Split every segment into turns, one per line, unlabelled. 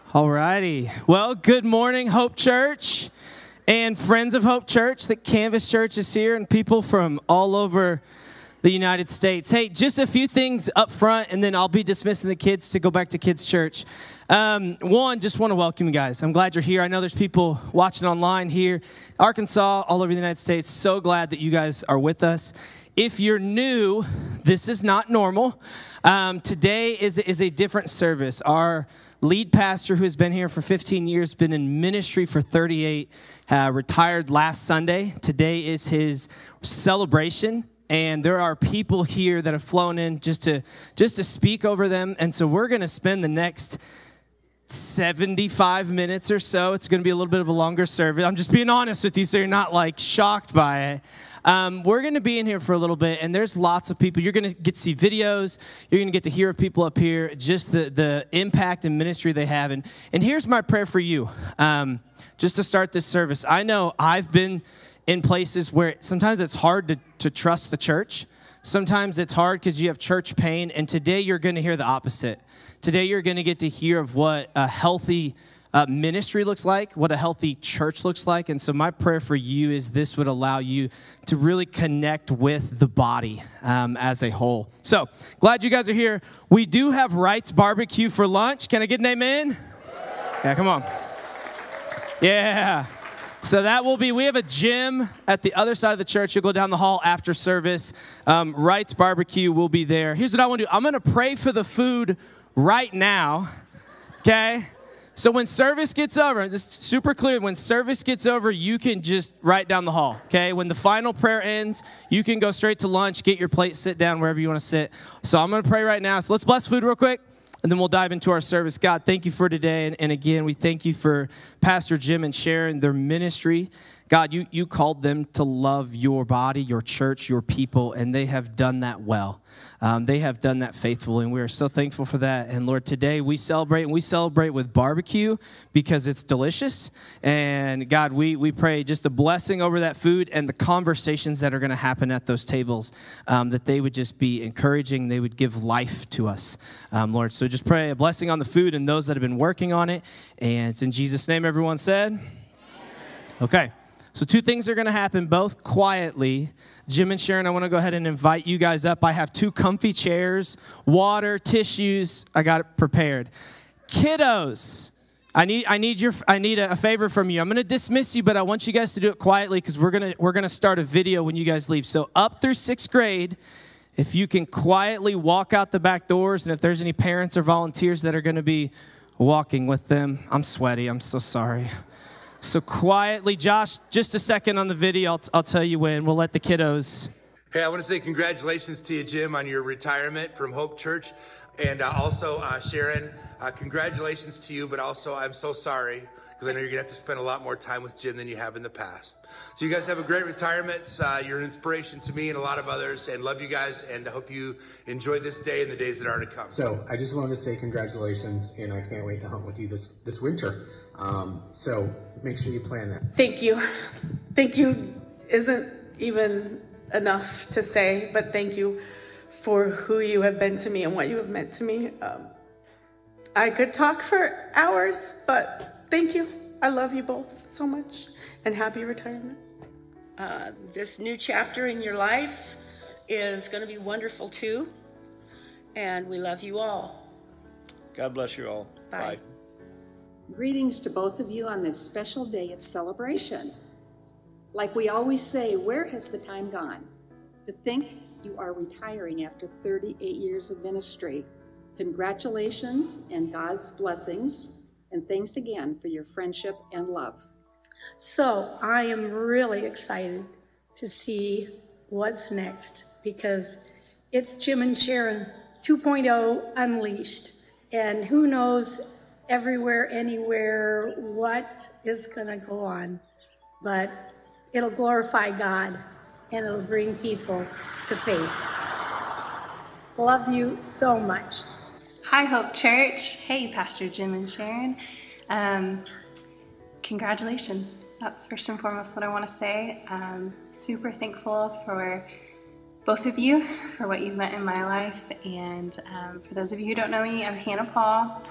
All righty. Well, good morning, Hope Church and friends of Hope Church. The Canvas Church is here and people from all over the United States. Hey, just a few things up front, and then I'll be dismissing the kids to go back to Kids Church. One, just want to welcome you guys. I'm glad you're here. I know there's people watching online here, Arkansas, all over the United States. So glad that you guys are with us. If you're new, this is not normal. Today is a different service. Our lead pastor, who has been here for 15 years, been in ministry for 38, retired last Sunday. Today is his celebration, and there are people here that have flown in just to speak over them. And so we're going to spend the next 75 minutes or so. It's going to be a little bit of a longer service. I'm just being honest with you so you're not like shocked by it. We're going to be in here for a little bit, and there's lots of people. You're going to get to see videos. You're going to get to hear people up here, just the impact and ministry they have. And here's my prayer for you, just to start this service. I know I've been in places where sometimes it's hard to trust the church. Sometimes it's hard because you have church pain, and today you're going to hear the opposite. Today you're going to get to hear of what a healthy ministry looks like, what a healthy church looks like. And so my prayer for you is this would allow you to really connect with the body as a whole. So glad you guys are here. We do have Wright's Barbecue for lunch. Can I get an amen? Yeah, come on. Yeah. So that will be, we have a gym at the other side of the church. You'll go down the hall after service. Wright's Barbecue will be there. Here's what I want to do. I'm going to pray for the food right now, okay? So when service gets over, this is super clear, when service gets over, you can just right down the hall, okay? When the final prayer ends, you can go straight to lunch, get your plate, sit down wherever you want to sit. So I'm going to pray right now. So let's bless food real quick, and then we'll dive into our service. God, thank you for today. And again, we thank you for Pastor Jim and Sharon, their ministry. God, you called them to love your body, your church, your people, and they have done that well. They have done that faithfully, and we are so thankful for that. And Lord, today we celebrate with barbecue because it's delicious. And God, we pray just a blessing over that food and the conversations that are going to happen at those tables, that they would just be encouraging. They would give life to us, Lord. So just pray a blessing on the food and those that have been working on it. And it's in Jesus' name, everyone said. Okay. So two things are going to happen, both quietly. Jim and Sharon, I want to go ahead and invite you guys up. I have two comfy chairs, water, tissues. I got it prepared. Kiddos, I need a favor from you. I'm going to dismiss you, but I want you guys to do it quietly because we're going to start a video when you guys leave. So up through 6th grade, if you can quietly walk out the back doors, and if there's any parents or volunteers that are going to be walking with them, I'm sweaty. I'm so sorry. So quietly, Josh, just a second on the video. I'll tell you when. We'll let the kiddos.
Hey, I want to say congratulations to you, Jim, on your retirement from Hope Church. And also, Sharon, congratulations to you, but also I'm so sorry because I know you're going to have to spend a lot more time with Jim than you have in the past. So you guys have a great retirement. You're an inspiration to me and a lot of others, and love you guys, and I hope you enjoy this day and the days that are to come.
So I just wanted to say congratulations, and I can't wait to hunt with you this winter. So make sure you plan that.
Thank you. Thank you isn't even enough to say, but thank you for who you have been to me and what you have meant to me. I could talk for hours, but thank you. I love you both so much, and happy retirement.
This new chapter in your life is going to be wonderful too, and we love you all.
God bless you all. Bye.
Greetings to both of you on this special day of celebration. Like we always say, where has the time gone? To think you are retiring after 38 years of ministry. Congratulations and God's blessings, and thanks again for your friendship and love.
So I am really excited to see what's next because it's Jim and Sharon 2.0 unleashed, and who knows everywhere, anywhere, what is going to go on. But it'll glorify God, and it'll bring people to faith. Love you so much.
Hi, Hope Church. Hey, Pastor Jim and Sharon. Congratulations. That's first and foremost what I want to say. Super thankful for both of you, for what you've meant in my life. And for those of you who don't know me, I'm Hannah Paul,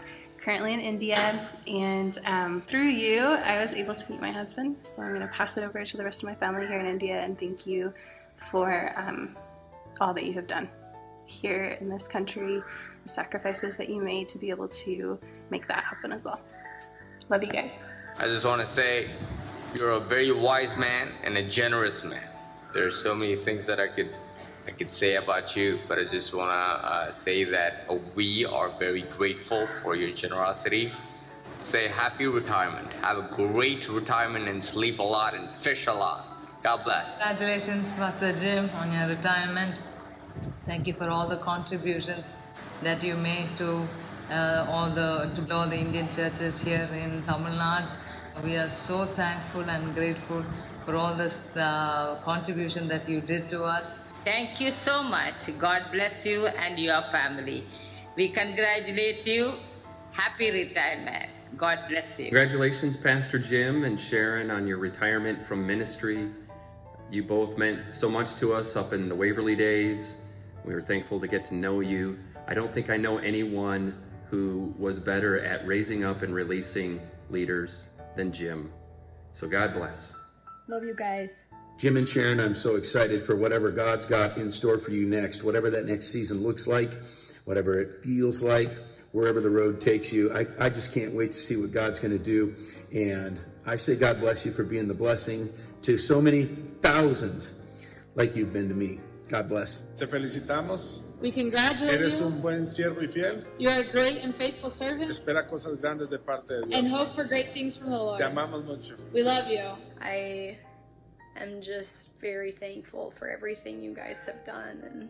currently in India, and through you, I was able to meet my husband. So I'm going to pass it over to the rest of my family here in India, and thank you for all that you have done here in this country, the sacrifices that you made to be able to make that happen as well. Love you guys.
I just want to say you're a very wise man and a generous man. There's so many things that I could say about you, but I just want to say that we are very grateful for your generosity. Say happy retirement. Have a great retirement and sleep a lot and fish a lot. God bless.
Congratulations, Pastor Jim, on your retirement. Thank you for all the contributions that you made to all the Indian churches here in Tamil Nadu. We are so thankful and grateful for all this contribution that you did to us.
Thank you so much. God bless you and your family. We congratulate you. Happy retirement. God bless you.
Congratulations, Pastor Jim and Sharon, on your retirement from ministry. You both meant so much to us up in the Waverly days. We were thankful to get to know you. I don't think I know anyone who was better at raising up and releasing leaders than Jim. So God bless.
Love you guys.
Jim and Sharon, I'm so excited for whatever God's got in store for you next, whatever that next season looks like, whatever it feels like, wherever the road takes you. I just can't wait to see what God's going to do. And I say God bless you for being the blessing to so many thousands like you've been to me. God bless.
Te felicitamos.
We congratulate
Eres
you.
un buen siervo y fiel.
You are a great and faithful servant.
Espera cosas grandes de parte de Dios.
And hope for great things from the Lord.
Te amamos mucho.
We love you.
I am just very thankful for everything you guys have done, and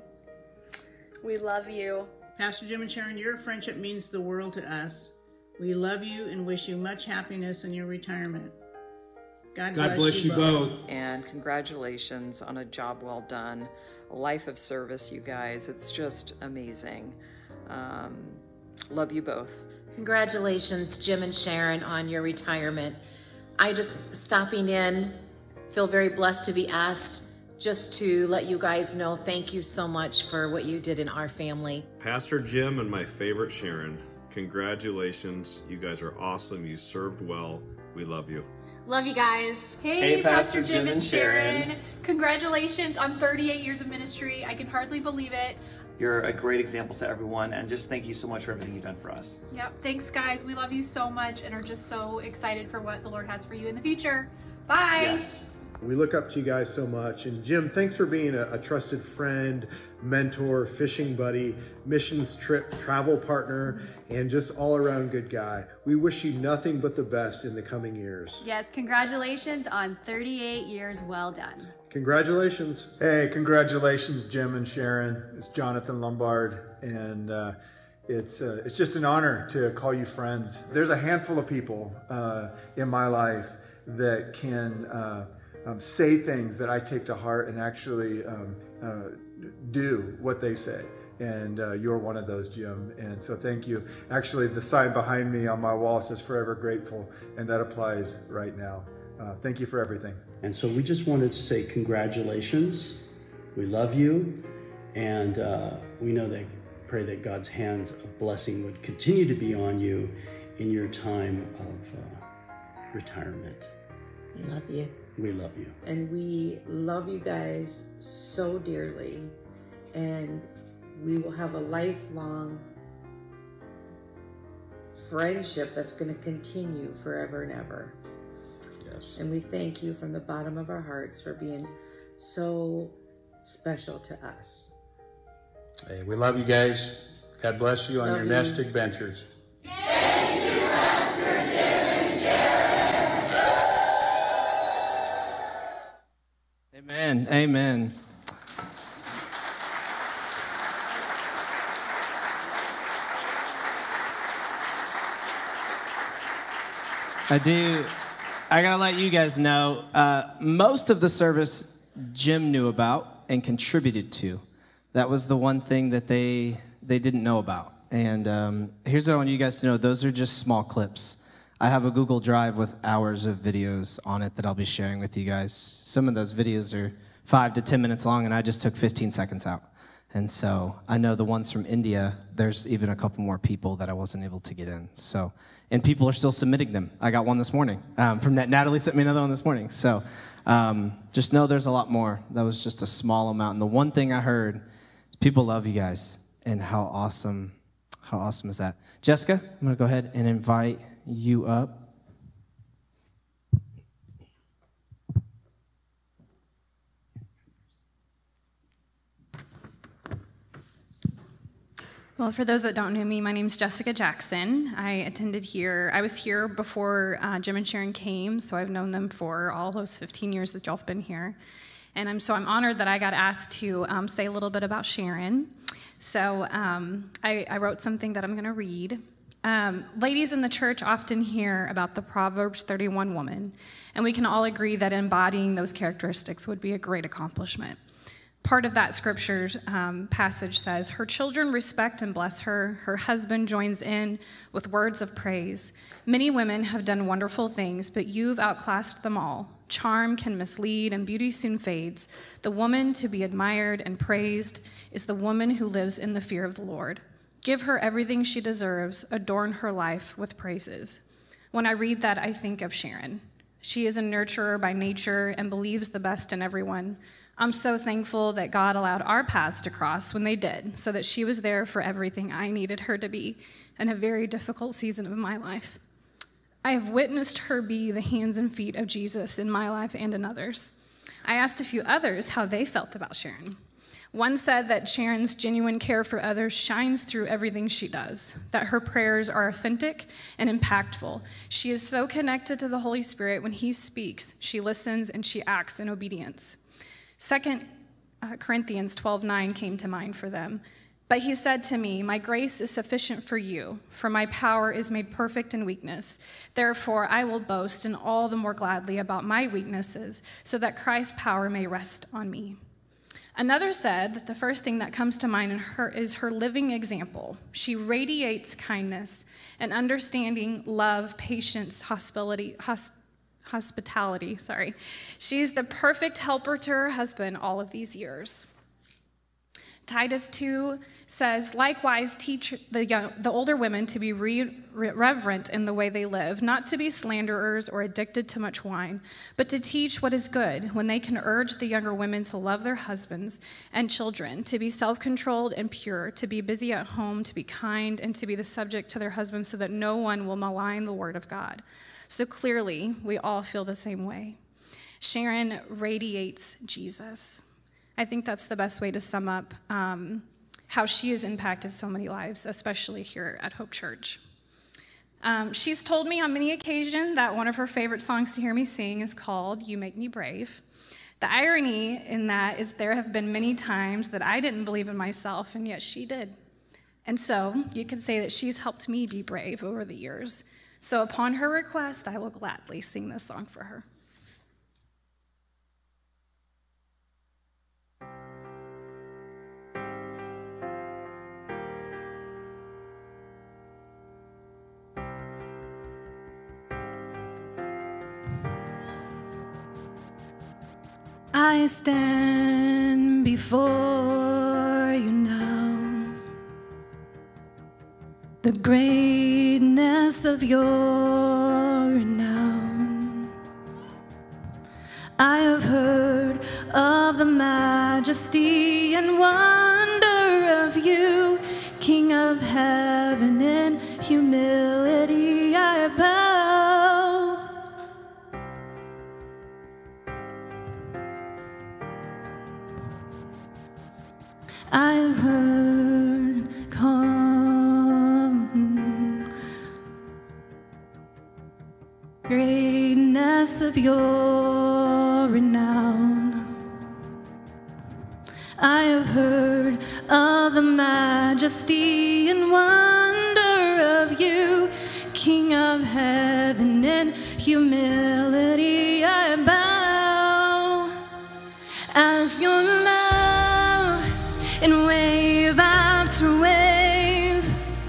we love you.
Pastor Jim and Sharon, your friendship means the world to us. We love you and wish you much happiness in your retirement. God bless you both.
And congratulations on a job well done. A life of service, you guys. It's just amazing. Love you both.
Congratulations, Jim and Sharon, on your retirement. I just stopping in, feel very blessed to be asked just to let you guys know thank you so much for what you did in our family.
Pastor Jim and my favorite Sharon, congratulations. You guys are awesome. You served well. We love you.
Love you guys.
Hey, Pastor Jim and Sharon. Congratulations on 38 years of ministry. I can hardly believe it.
You're a great example to everyone, and just thank you so much for everything you've done for us.
Yep. Thanks, guys. We love you so much and are just so excited for what the Lord has for you in the future. Bye.
Yes.
We look up to you guys so much. And Jim, thanks for being a trusted friend, mentor, fishing buddy, missions trip, travel partner, and just all around good guy. We wish you nothing but the best in the coming years.
Yes, congratulations on 38 years well done.
Congratulations.
Hey, congratulations, Jim and Sharon. It's Jonathan Lombard, and it's just an honor to call you friends. There's a handful of people in my life that can say things that I take to heart and actually do what they say. And you're one of those, Jim. And so thank you. Actually, the sign behind me on my wall says forever grateful, and that applies right now. Thank you for everything.
And so we just wanted to say congratulations. We love you. And we know that, pray that God's hands of blessing would continue to be on you in your time of retirement.
We love you.
We love you.
And we love you guys so dearly. And we will have a lifelong friendship that's going to continue forever and ever. Yes. And we thank you from the bottom of our hearts for being so special to us.
Hey, we love you guys. God bless you on your next adventures.
Thank you, Pastor Jim and Sharon.
Amen. Amen. I gotta let you guys know, most of the service Jim knew about and contributed to. That was the one thing that they didn't know about. And here's what I want you guys to know. Those are just small clips. I have a Google Drive with hours of videos on it that I'll be sharing with you guys. Some of those videos are 5 to 10 minutes long, and I just took 15 seconds out. And so I know the ones from India, there's even a couple more people that I wasn't able to get in. So, and people are still submitting them. I got one this morning. From Natalie sent me another one this morning. So just know there's a lot more. That was just a small amount. And the one thing I heard is people love you guys. And how awesome is that? Jessica, I'm going to go ahead and invite you up.
Well, for those that don't know me, my name's Jessica Jackson. I was here before Jim and Sharon came, so I've known them for all those 15 years that y'all have been here. And I'm honored that I got asked to say a little bit about Sharon. So I wrote something that I'm going to read. Ladies in the church often hear about the Proverbs 31 woman, and we can all agree that embodying those characteristics would be a great accomplishment. Part of that scripture passage says, her children respect and bless her. Her husband joins in with words of praise. Many women have done wonderful things, but you've outclassed them all. Charm can mislead and beauty soon fades. The woman to be admired and praised is the woman who lives in the fear of the Lord. Give her everything she deserves. Adorn her life with praises. When I read that, I think of Sharon. She is a nurturer by nature and believes the best in everyone. I'm so thankful that God allowed our paths to cross when they did, so that she was there for everything I needed her to be in a very difficult season of my life. I have witnessed her be the hands and feet of Jesus in my life and in others. I asked a few others how they felt about Sharon. One said that Sharon's genuine care for others shines through everything she does, that her prayers are authentic and impactful. She is so connected to the Holy Spirit. When he speaks, she listens and she acts in obedience. 2 Corinthians 12:9 came to mind for them. But he said to me, my grace is sufficient for you, for my power is made perfect in weakness. Therefore, I will boast and all the more gladly about my weaknesses, so that Christ's power may rest on me. Another said that the first thing that comes to mind in her is her living example. She radiates kindness and understanding, love, patience, hospitality. She's the perfect helper to her husband all of these years. Titus 2 says, likewise, teach the older women to be reverent in the way they live, not to be slanderers or addicted to much wine, but to teach what is good, when they can urge the younger women to love their husbands and children, to be self-controlled and pure, to be busy at home, to be kind, and to be the subject to their husbands, so that no one will malign the word of God. So clearly, we all feel the same way. Sharon radiates Jesus. I think that's the best way to sum up how she has impacted so many lives, especially here at Hope Church. She's told me on many occasions that one of her favorite songs to hear me sing is called You Make Me Brave. The irony in that is there have been many times that I didn't believe in myself, and yet she did. And so you could say that she's helped me be brave over the years. So upon her request, I will gladly sing this song for her. I stand before you now, the greatness of your renown. I have heard of the majesty and wonder of you, King of heaven. In humility I bow. I have heard, come, greatness of your renown. I have heard of the majesty and wonder of you, King of heaven. In humility I bow as your love. And wave after wave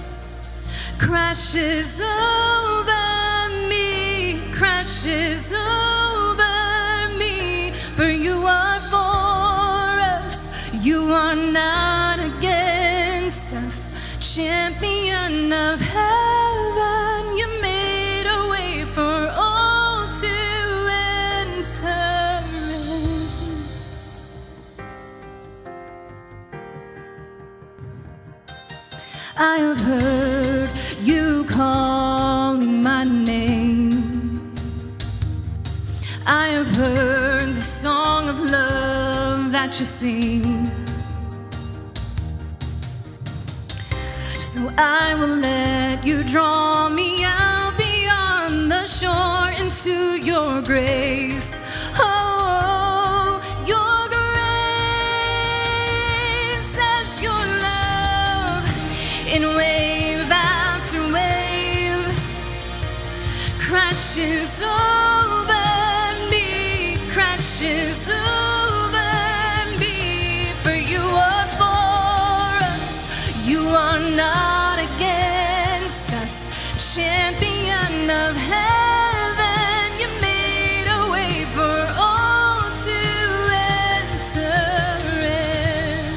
crashes over me, crashes over me. For you are for us, you are not
champion of heaven, you made a way for all to enter in. I have heard you calling my name. I have heard the song of love that you sing. So I will let you draw me out beyond the shore into your grace. Oh, your grace as your love in wave after wave crashes over me, crashes over me. For you are for us, you are not against us. Champion of heaven, you made a way for all to enter in.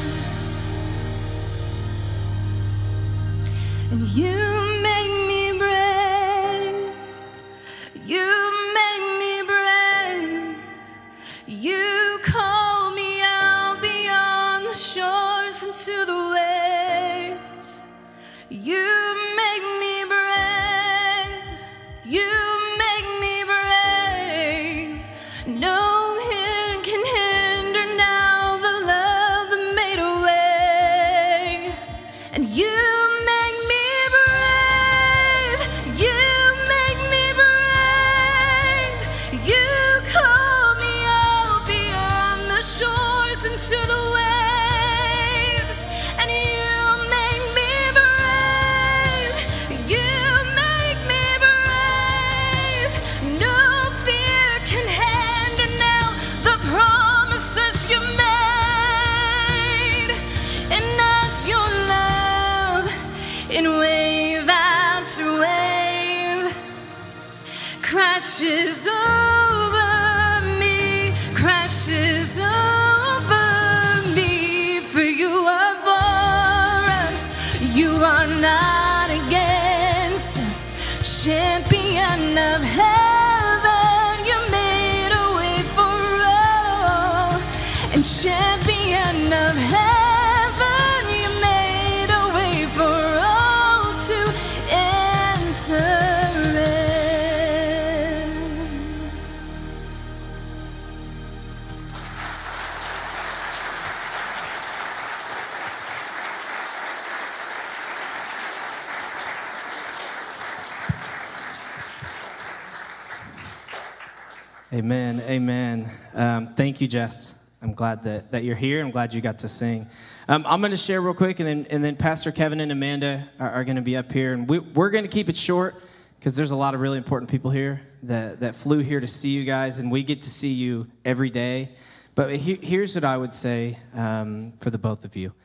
And you make me brave. You make me brave. You call me out beyond the shores into the waves. You make me brave. You make me brave. No hand can hinder now the love that made a way. And you make me brave. You make me brave. You call me out beyond the shores into the waves. And you make me brave. You make me brave. No fear can hinder now the promises you made. And as your love in wave after wave crashes over me, crashes over me. For you are for us, you are not against us. Champion of heaven, you made a way for all. And champion of heaven, you made a way for all to enter in.
Amen. Amen. Thank you, Jess. I'm glad that you're here. I'm glad you got to sing. I'm going to share real quick, and then Pastor Kevin and Amanda are going to be up here. And we're going to keep it short because there's a lot of really important people here that flew here to see you guys, and we get to see you every day. But here's what I would say for the both of you.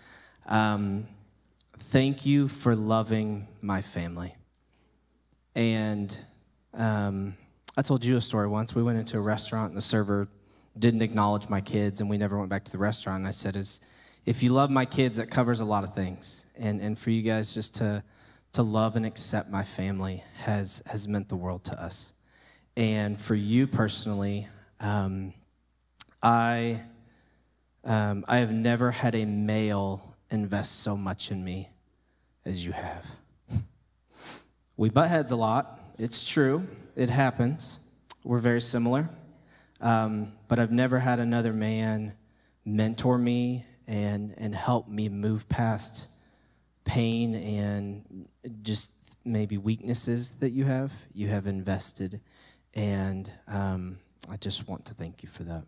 Thank you for loving my family. And I told you a story once. We went into a restaurant, and the server didn't acknowledge my kids, and we never went back to the restaurant. And I said, if you love my kids, that covers a lot of things. And for you guys just to love and accept my family has meant the world to us. And for you personally, I have never had a male invest so much in me as you have. We butt heads a lot. It's true. It happens. We're very similar. But I've never had another man mentor me and help me move past pain and just maybe weaknesses that you have. You have invested, and I just want to thank you for that.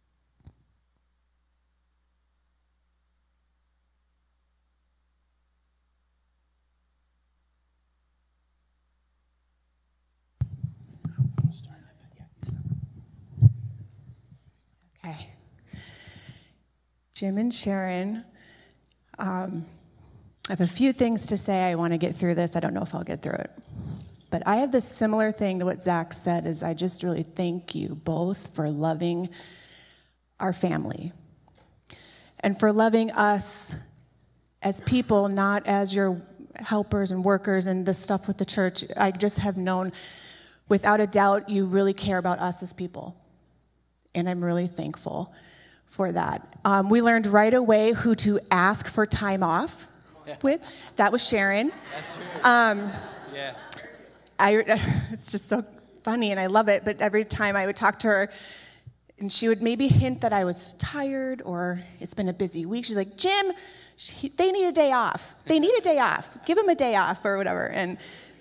Okay. Jim and Sharon, I have a few things to say. I want to get through this. I don't know if I'll get through it. But I have this similar thing to what Zach said, is I just really thank you both for loving our family and for loving us as people, not as your helpers and workers and the stuff with the church, I just have known, without a doubt, you really care about us as people. And I'm really thankful for that. We learned right away who to ask for time off with. That was Sharon.
That's true. Yes.
It's just so funny, and I love it, but every time I would talk to her, and she would maybe hint that I was tired or it's been a busy week. She's like, Jim, they need a day off. They need a day off. Give them a day off or whatever. And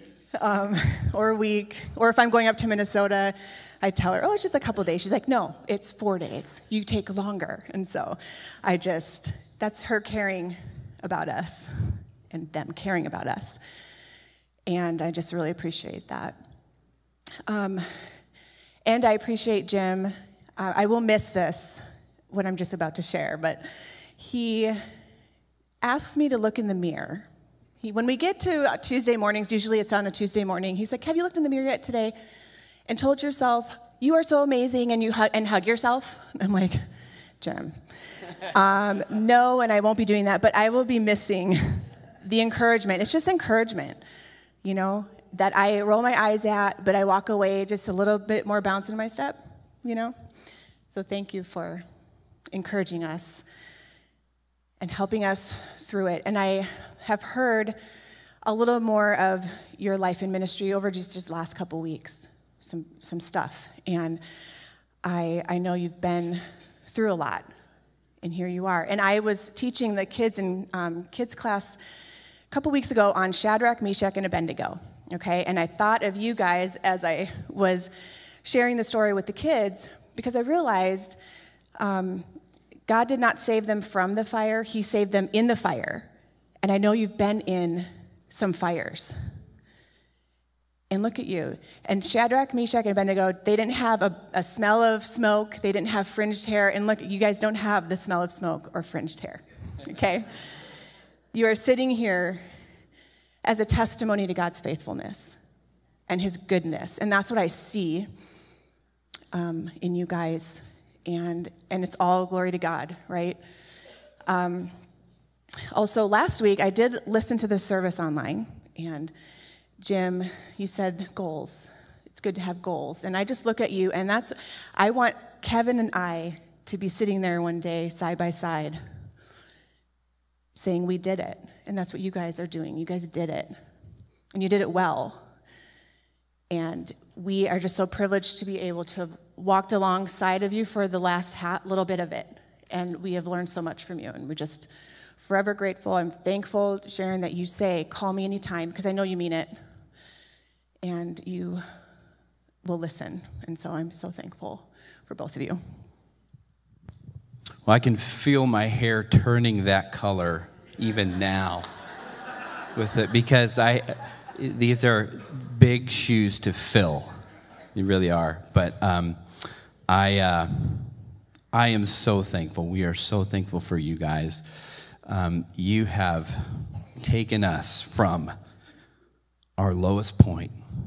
or a week. Or if I'm going up to Minnesota, I tell her, oh, it's just a couple of days. She's like, no, it's 4 days. You take longer. And so that's her caring about us and them caring about us. And I just really appreciate that. And I appreciate Jim. I will miss this, what I'm just about to share, but he asks me to look in the mirror. When we get to Tuesday mornings, usually it's on a Tuesday morning, he's like, have you looked in the mirror yet today and told yourself, you are so amazing, and hug yourself? And I'm like, Jim, no, and I won't be doing that, but I will be missing the encouragement. It's just encouragement, that I roll my eyes at, but I walk away just a little bit more bounce in my step, So thank you for encouraging us and helping us through it. And I have heard a little more of your life in ministry over just the last couple weeks, some stuff. And I know you've been through a lot, and here you are. And I was teaching the kids in kids class a couple weeks ago on Shadrach, Meshach, and Abednego, okay? And I thought of you guys as I was sharing the story with the kids, because I realized God did not save them from the fire, he saved them in the fire. And I know you've been in some fires. And look at you. And Shadrach, Meshach, and Abednego, they didn't have a smell of smoke, they didn't have fringed hair, and look, you guys don't have the smell of smoke or fringed hair, okay? You are sitting here as a testimony to God's faithfulness and his goodness, and that's what I see in you guys, and it's all glory to God, right? Also, last week, I did listen to the service online, and Jim, you said goals. It's good to have goals, and I just look at you, and I want Kevin and I to be sitting there one day, side by side, saying we did it, and that's what you guys are doing. You guys did it, and you did it well. And we are just so privileged to be able to have walked alongside of you for the last little bit of it. And we have learned so much from you. And we're just forever grateful. I'm thankful, Sharon, that you say, call me anytime, because I know you mean it. And you will listen. And so I'm so thankful for both of you.
Well, I can feel my hair turning that color even now with it, because these are big shoes to fill. You really are. But I am so thankful. We are so thankful for you guys. You have taken us from our lowest point,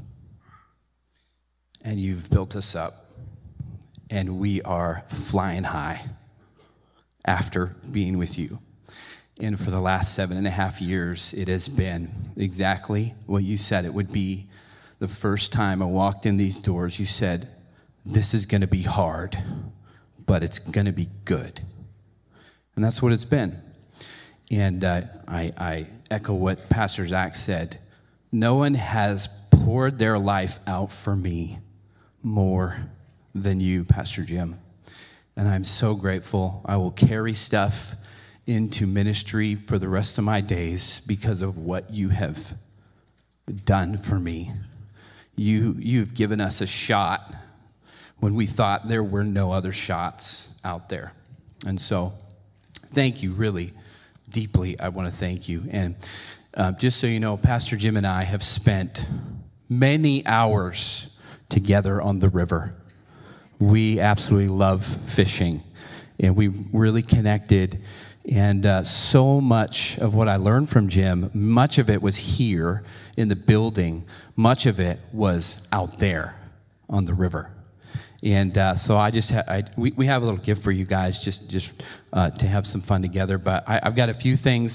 and you've built us up, and we are flying high after being with you. And for the last 7.5 years, it has been exactly what you said it would be. The first time I walked in these doors, you said, this is going to be hard, but it's going to be good. And that's what it's been. And I echo what Pastor Zach said. No one has poured their life out for me more than you, Pastor Jim. And I'm so grateful. I will carry stuff into ministry for the rest of my days because of what you have done for me. You've given us a shot when we thought there were no other shots out there. And so thank you, really deeply. I want to thank you. And just so you know, Pastor Jim and I have spent many hours together on the river. We absolutely love fishing, and we really connected. And so much of what I learned from Jim, much of it was here in the building. Much of it was out there on the river. And so we have a little gift for you guys just to have some fun together. But I've got a few things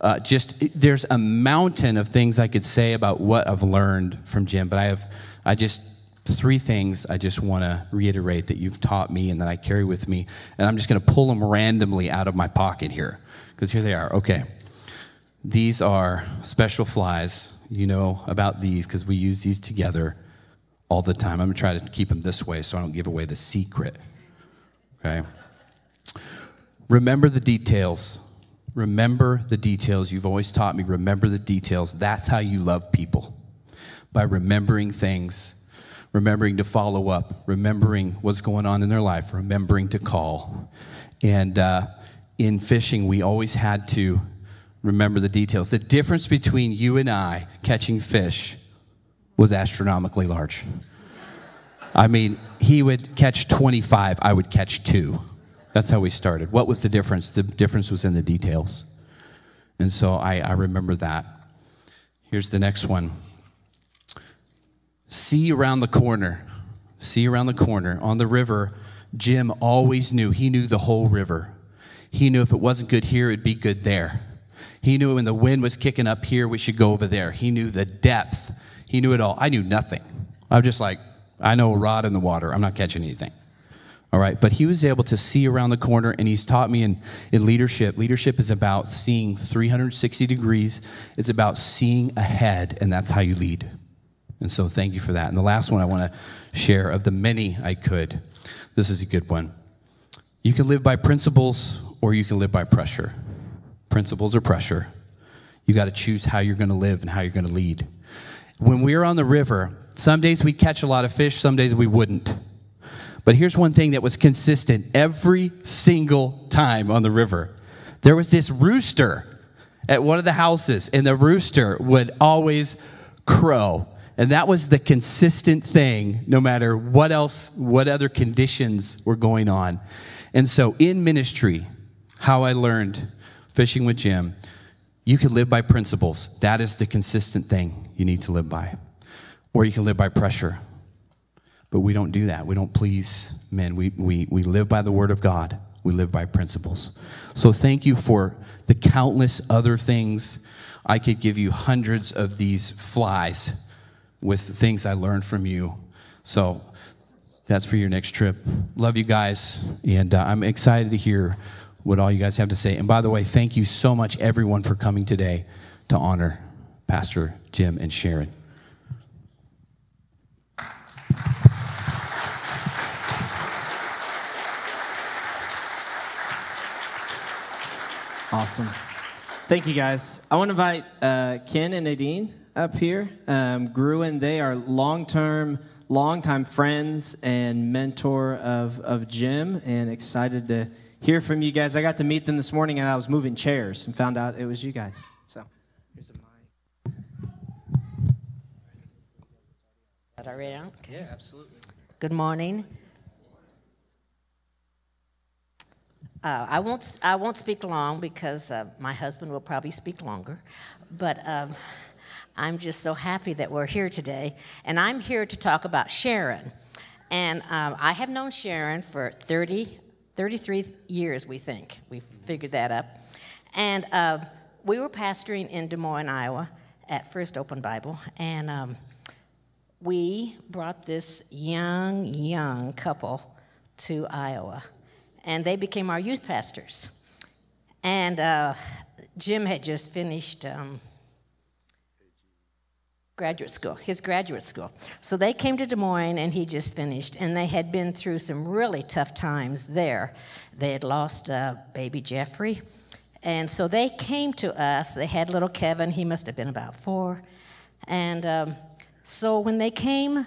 There's a mountain of things I could say about what I've learned from Jim, but three things I just want to reiterate that you've taught me and that I carry with me, and I'm just going to pull them randomly out of my pocket here, because here they are. Okay, these are special flies. You know about these because we use these together all the time. I'm going to try to keep them this way so I don't give away the secret. Okay? Remember the details. Remember the details. You've always taught me, remember the details. That's how you love people. By remembering things, remembering to follow up, remembering what's going on in their life, remembering to call. And in fishing, we always had to remember the details. The difference between you and I catching fish was astronomically large. I mean, he would catch 25, I would catch 2. That's how we started. What was the difference? The difference was in the details. And so I remember that. Here's the next one. See around the corner. See around the corner. On the river, Jim always knew. He knew the whole river. He knew if it wasn't good here, it'd be good there. He knew when the wind was kicking up here, we should go over there. He knew the depth. He knew it all. I knew nothing. I'm just like, I know a rod in the water. I'm not catching anything. All right, but he was able to see around the corner, and he's taught me in leadership. Leadership is about seeing 360 degrees. It's about seeing ahead, and that's how you lead. And so thank you for that. And the last one I want to share, of the many I could, this is a good one. You can live by principles or you can live by pressure. Principles or pressure. You got to choose how you're going to live and how you're going to lead. When we were on the river, some days we'd catch a lot of fish, some days we wouldn't. But here's one thing that was consistent every single time on the river. There was this rooster at one of the houses, and the rooster would always crow. And that was the consistent thing, no matter what other conditions were going on. And so in ministry, how I learned fishing with Jim, you can live by principles. That is the consistent thing you need to live by. Or you can live by pressure. But we don't do that. We don't please men. We live by the word of God. We live by principles. So thank you for the countless other things. I could give you hundreds of these flies with things I learned from you. So that's for your next trip. Love you guys. And I'm excited to hear what all you guys have to say. And by the way, thank you so much, everyone, for coming today to honor Pastor Jim and Sharon.
Awesome. Thank you, guys. I want to invite Ken and Nadine up here. Gruen, they are long-time friends and mentor of Jim, and excited to hear from you guys. I got to meet them this morning, and I was moving chairs and found out it was you guys. So here's a mic.
Is that already on? Okay.
Yeah, absolutely.
Good morning. I won't speak long because my husband will probably speak longer, but I'm just so happy that we're here today, and I'm here to talk about Sharon. And I have known Sharon for 33 years, we think. We figured that up. And we were pastoring in Des Moines, Iowa at First Open Bible, and we brought this young couple to Iowa. And they became our youth pastors. And Jim had just finished his graduate school. So they came to Des Moines, and he just finished. And they had been through some really tough times there. They had lost baby Jeffrey. And so they came to us. They had little Kevin. He must have been about 4. And so when they came,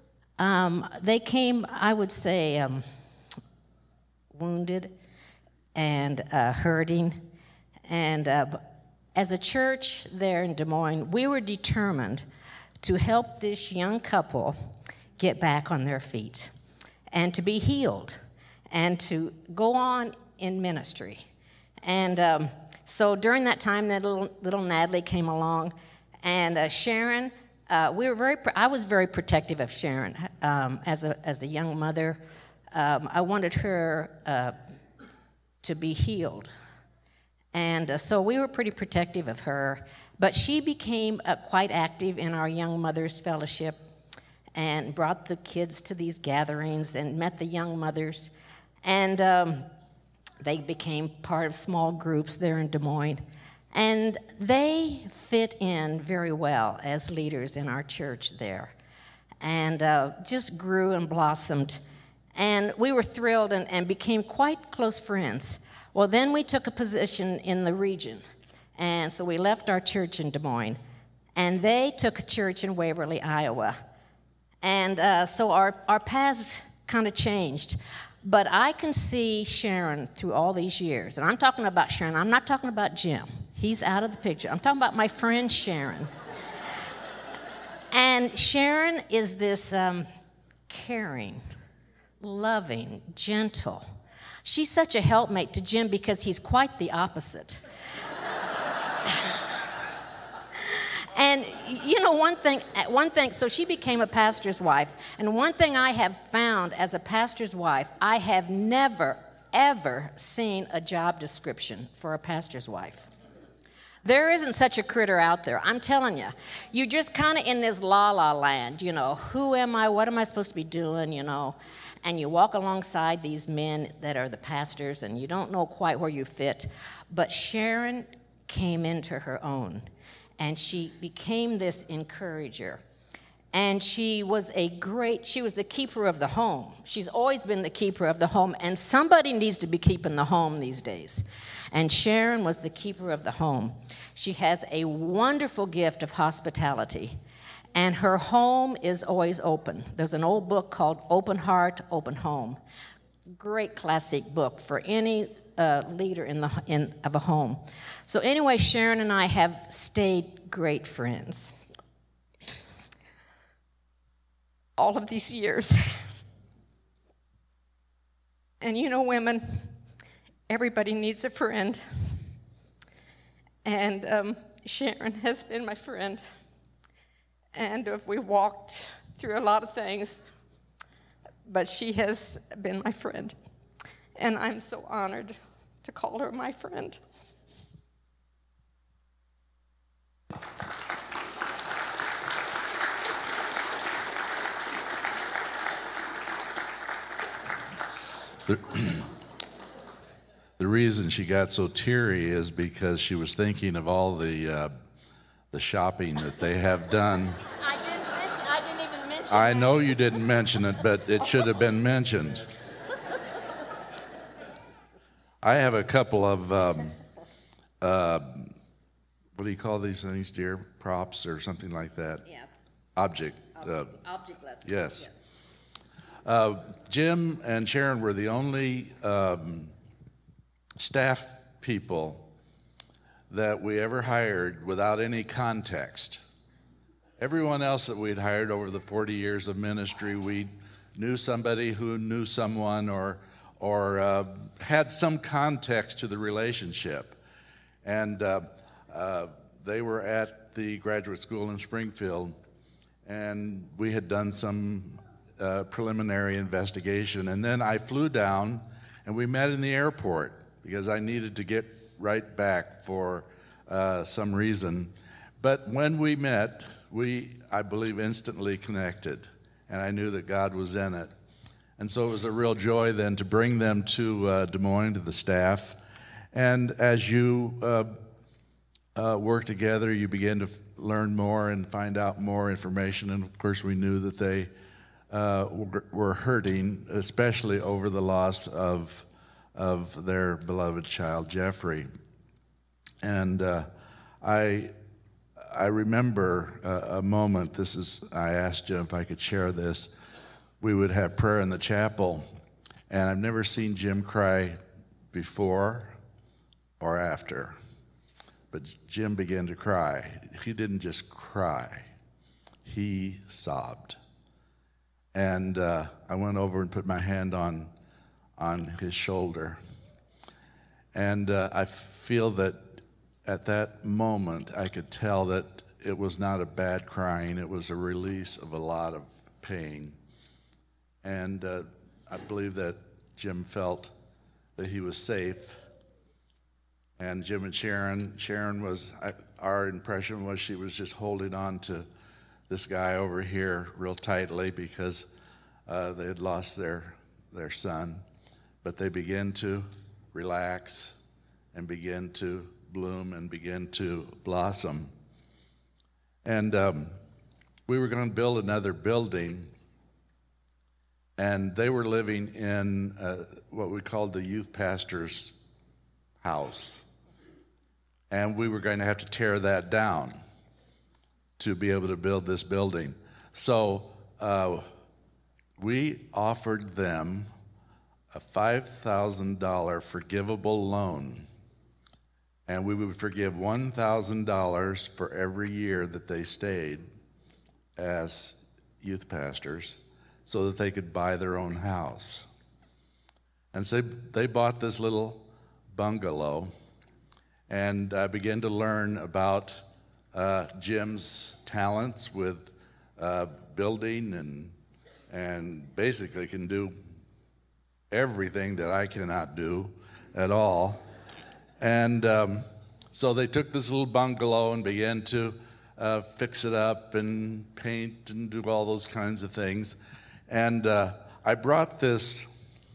I would say, wounded and hurting. And as a church there in Des Moines, we were determined to help this young couple get back on their feet and to be healed and to go on in ministry. And so during that time, that little Natalie came along, and Sharon, I was very protective of Sharon as a young mother. I wanted her to be healed. And so we were pretty protective of her. But she became quite active in our Young Mothers Fellowship and brought the kids to these gatherings and met the young mothers. And they became part of small groups there in Des Moines. And they fit in very well as leaders in our church there. And just grew and blossomed. And we were thrilled and became quite close friends. Well, then we took a position in the region. And so we left our church in Des Moines. And they took a church in Waverly, Iowa. And so our paths kind of changed. But I can see Sharon through all these years. And I'm talking about Sharon. I'm not talking about Jim. He's out of the picture. I'm talking about my friend Sharon. And Sharon is this caring, loving, gentle. She's such a helpmate to Jim because he's quite the opposite. And you know, one thing, so she became a pastor's wife. And one thing I have found as a pastor's wife, I have never, ever seen a job description for a pastor's wife. There isn't such a critter out there. I'm telling you. You're just kind of in this la-la land, you know. Who am I? What am I supposed to be doing, you know? And you walk alongside these men that are the pastors, and you don't know quite where you fit. But Sharon came into her own, and she became this encourager. And she was the keeper of the home. She's always been the keeper of the home, and somebody needs to be keeping the home these days. And Sharon was the keeper of the home. She has a wonderful gift of hospitality, and her home is always open. There's an old book called Open Heart, Open Home. Great classic book for any leader of a home. So anyway, Sharon and I have stayed great friends all of these years. And you know, women, everybody needs a friend. And Sharon has been my friend. And we walked through a lot of things, but she has been my friend. And I'm so honored to call her my friend.
The reason she got so teary is because she was thinking of all the shopping that they have done.
I didn't even mention
I know you didn't mention it, but it should have been mentioned. I have a couple of, what do you call these things, dear? Props or something like that? Yeah. Object lessons. Yes. Jim and Sharon were the only staff people that we ever hired without any context. Everyone else that we'd hired over the 40 years of ministry, we knew somebody who knew someone or had some context to the relationship. And they were at the graduate school in Springfield, and we had done some preliminary investigation. And then I flew down, and we met in the airport because I needed to get right back for some reason. But when we met, I believe, instantly connected, and I knew that God was in it. And so it was a real joy then to bring them to Des Moines, to the staff. And as you work together, you begin to learn more and find out more information. And of course, we knew that they were hurting, especially over the loss of their beloved child, Jeffrey. And I remember a moment, I asked Jim if I could share this. We would have prayer in the chapel, and I've never seen Jim cry before or after. But Jim began to cry. He didn't just cry, he sobbed. And I went over and put my hand on his shoulder. And I feel that at that moment, I could tell that it was not a bad crying. It was a release of a lot of pain. And I believe that Jim felt that he was safe And Jim and Sharon was, our impression was she was just holding on to this guy over here real tightly because they had lost their son. But they began to relax and begin to bloom and begin to blossom. And we were going to build another building, and they were living in what we called the youth pastor's house. And we were going to have to tear that down to be able to build this building. So we offered them a $5,000 forgivable loan, and we would forgive $1,000 for every year that they stayed as youth pastors so that they could buy their own house. And so they bought this little bungalow, and I began to learn about Jim's talents with building and basically can do everything that I cannot do at all. And so they took this little bungalow and began to fix it up and paint and do all those kinds of things. And I brought this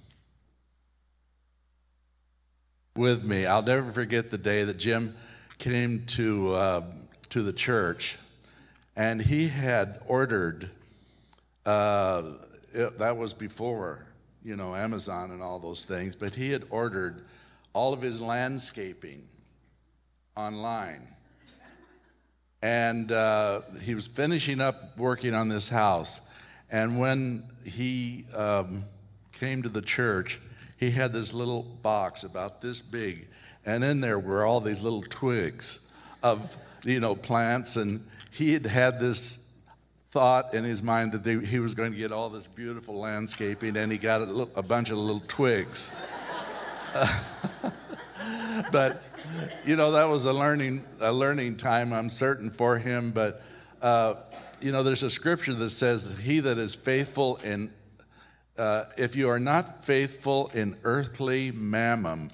with me. I'll never forget the day that Jim came to the church, and he had ordered, that was before, Amazon and all those things, but he had ordered all of his landscaping online. And he was finishing up working on this house. And when he came to the church, he had this little box about this big, and in there were all these little twigs of, plants, and he had had this thought in his mind that he was going to get all this beautiful landscaping, and he got a bunch of little twigs. But, that was a learning time, I'm certain, for him. But, there's a scripture that says, he that is faithful in if you are not faithful in earthly mammon,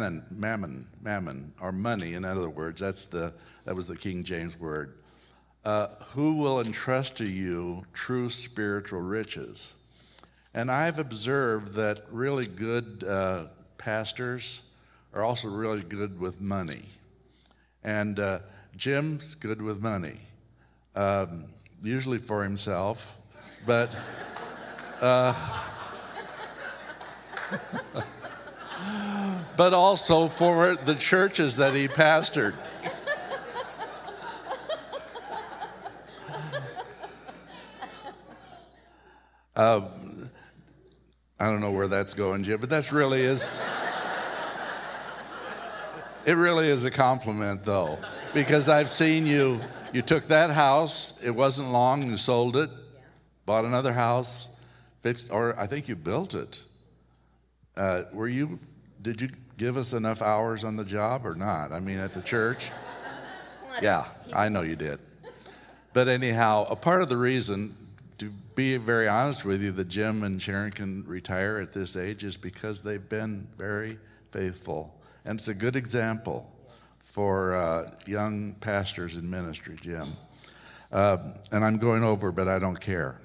or money, in other words, that was the King James word, who will entrust to you true spiritual riches? And I've observed that really good pastors are also really good with money. And Jim's good with money, usually for himself, but but also for the churches that he pastored. I don't know where that's going, Jim, but it really is a compliment, though, because I've seen you took that house, it wasn't long, you sold it, bought another house, fixed, or I think you built it. Did you give us enough hours on the job or not? I mean, at the church? Yeah, I know you did. But anyhow, a part of the reason, to be very honest with you, that Jim and Sharon can retire at this age is because they've been very faithful. And it's a good example for young pastors in ministry, Jim. And I'm going over, but I don't care.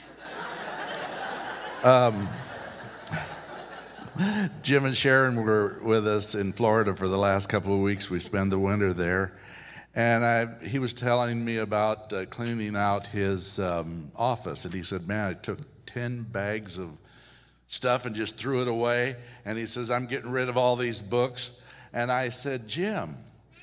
Jim and Sharon were with us in Florida for the last couple of weeks. We spent the winter there. And he was telling me about cleaning out his office. And he said, man, I took 10 bags of stuff and just threw it away. And he says, I'm getting rid of all these books. And I said, Jim,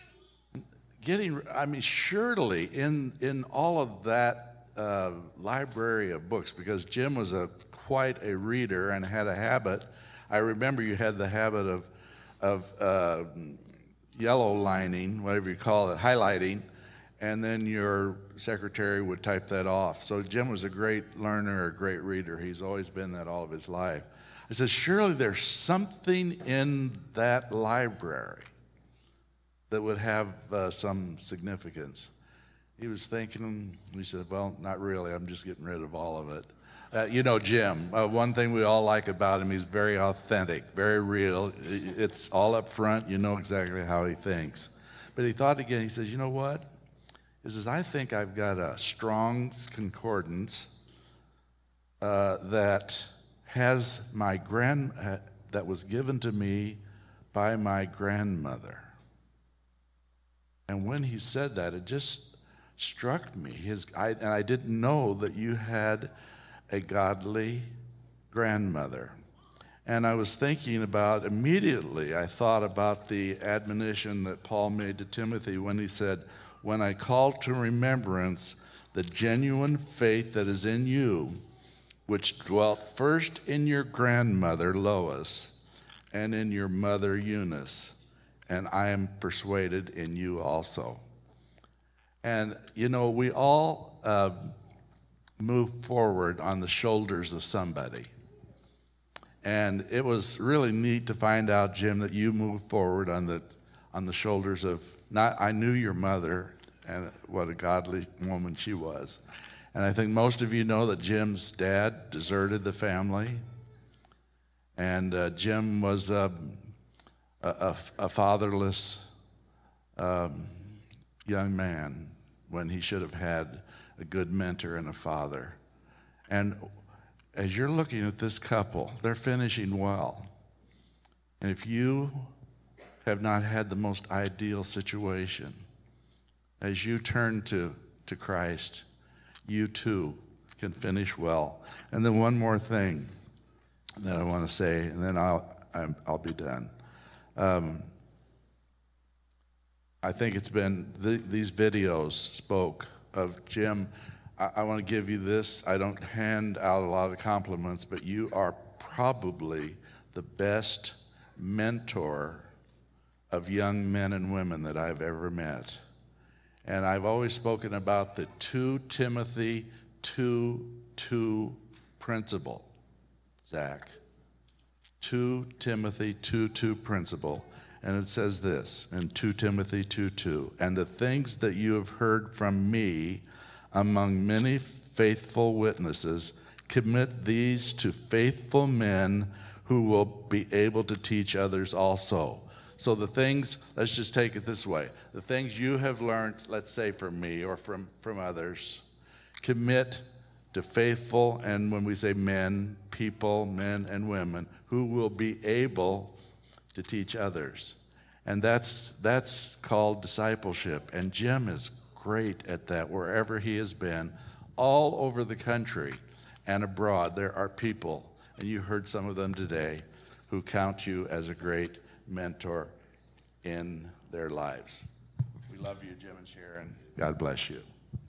surely in all of that library of books, because Jim was quite a reader and had a habit. I remember you had the habit of yellow lining, whatever you call it, highlighting, and then your secretary would type that off. So Jim was a great learner, a great reader. He's always been that all of his life. I said, surely there's something in that library that would have some significance. He was thinking, he said, well, not really. I'm just getting rid of all of it. You know Jim, one thing we all like about him, he's very authentic, very real. It's all up front. You know exactly how he thinks. But he thought again, he says, you know what? He says, I think I've got a Strong's Concordance that has that was given to me by my grandmother. And when he said that, it just struck me. And I didn't know that you had a godly grandmother. And I was thinking about, immediately, I thought about the admonition that Paul made to Timothy when he said, when I call to remembrance the genuine faith that is in you, which dwelt first in your grandmother Lois and in your mother Eunice, and I am persuaded in you also. And, you know, we all move forward on the shoulders of somebody. And it was really neat to find out, Jim, that you moved forward on the shoulders of, I knew your mother and what a godly woman she was. And I think most of you know that Jim's dad deserted the family. And Jim was a fatherless young man when he should have had a good mentor and a father. And as you're looking at this couple, they're finishing well. And if you have not had the most ideal situation, as you turn to Christ, you too can finish well. And then one more thing that I want to say, and then I'll be done. I think it's been, these videos spoke of Jim. I want to give you this. I don't hand out a lot of compliments, but you are probably the best mentor of young men and women that I've ever met. And I've always spoken about the 2 Timothy 2:2 principle, Zach. 2 Timothy 2:2 principle. And it says this in 2 Timothy 2:2, and the things that you have heard from me among many faithful witnesses, commit these to faithful men who will be able to teach others also. So the things, let's just take it this way. The things you have learned, let's say from me or from others, commit to faithful, and when we say men, people, men and women, who will be able to teach others. And that's called discipleship. And Jim is great at that wherever he has been, all over the country and abroad. There are people, and you heard some of them today, who count you as a great mentor in their lives. We love you, Jim and Sharon. God bless you.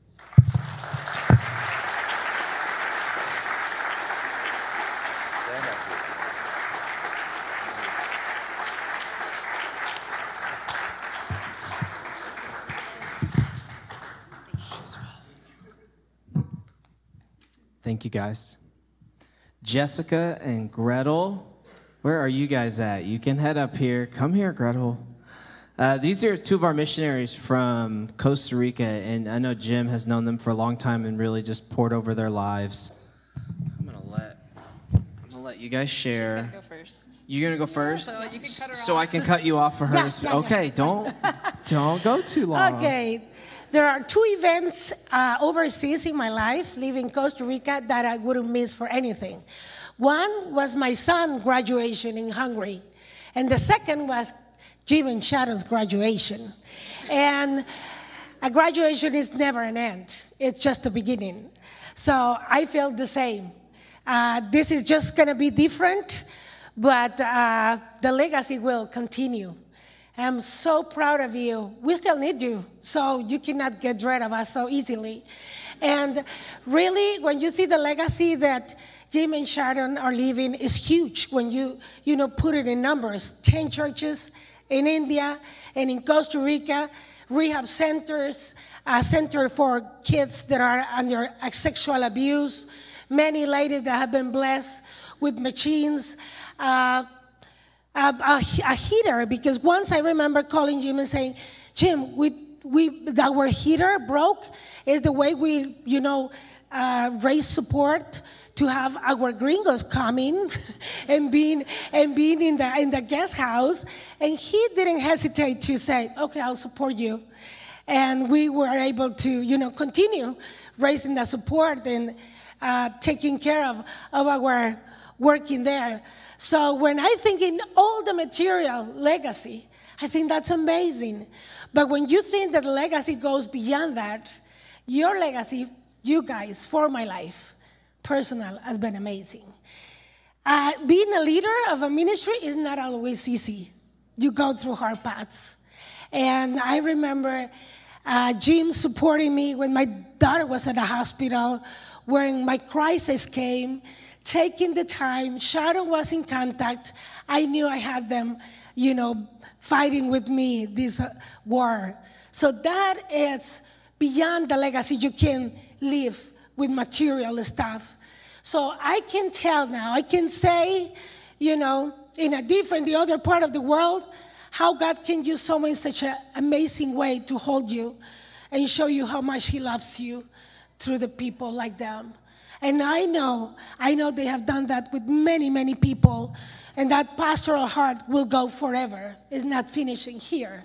Thank you, guys. Jessica and Gretel, where are you guys at? You can head up here. Come here, Gretel. These are 2 of our missionaries from Costa Rica, and I know Jim has known them for a long time and really just poured over their lives. I'm gonna let you guys share.
She's gonna go first.
You're gonna go first,
so you can cut her
so
off.
I can cut you off for her.
Yeah.
Okay, don't go too long.
Okay. There are 2 events overseas in my life, living in Costa Rica, that I wouldn't miss for anything. One was my son's graduation in Hungary, and the second was Jim and Sharon's graduation. And a graduation is never an end. It's just the beginning. So I feel the same. This is just going to be different, but the legacy will continue. I'm so proud of you. We still need you, so you cannot get rid of us so easily. And really, when you see the legacy that Jim and Sharon are leaving, is huge when you put it in numbers. 10 churches in India and in Costa Rica, rehab centers, a center for kids that are under sexual abuse, many ladies that have been blessed with machines, a heater, because once I remember calling Jim and saying, Jim, our heater broke, is the way we, raise support to have our gringos coming and being in the guest house. And he didn't hesitate to say, okay, I'll support you. And we were able to, continue raising the support and taking care of our working there. So when I think in all the material legacy, I think that's amazing. But when you think that legacy goes beyond that, your legacy, you guys, for my life, personal, has been amazing. Being a leader of a ministry is not always easy. You go through hard paths. And I remember Jim supporting me when my daughter was at the hospital, when my crisis came, taking the time. Sharon was in contact. I knew I had them, fighting with me this war. So that is beyond the legacy you can live with material stuff. So I can tell now, I can say, in the other part of the world, how God can use someone in such an amazing way to hold you and show you how much he loves you through the people like them. And I know they have done that with many, many people, and that pastoral heart will go forever. It's not finishing here.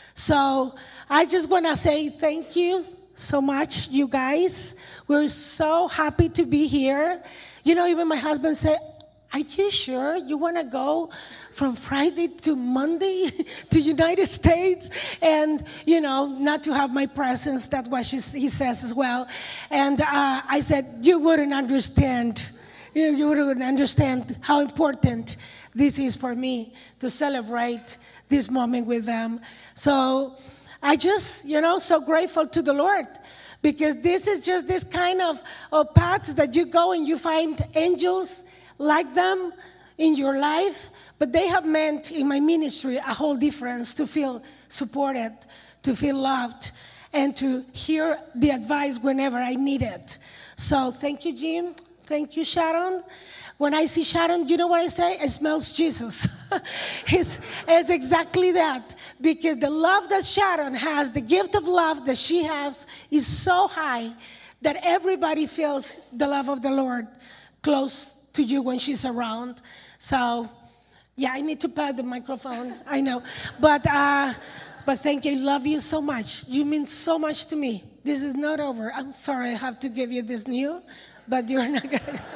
So I just want to say thank you so much, you guys. We're so happy to be here. Even my husband said, are you sure you want to go from Friday to Monday to United States and, not to have my presence? That's what he says as well. And I said, you wouldn't understand. You wouldn't understand how important this is for me to celebrate this moment with them. So I just, so grateful to the Lord, because this is just this kind of paths that you go and you find angels like them in your life, but they have meant in my ministry a whole difference, to feel supported, to feel loved, and to hear the advice whenever I need it. So thank you, Jim. Thank you, Sharon. When I see Sharon, you know what I say? It smells Jesus. It's exactly that. Because the love that Sharon has, the gift of love that she has, is so high that everybody feels the love of the Lord close to you when she's around. So, yeah, I need to pat the microphone. I know. But thank you. I love you so much. You mean so much to me. This is not over. I'm sorry I have to give you this new, but you're not going to.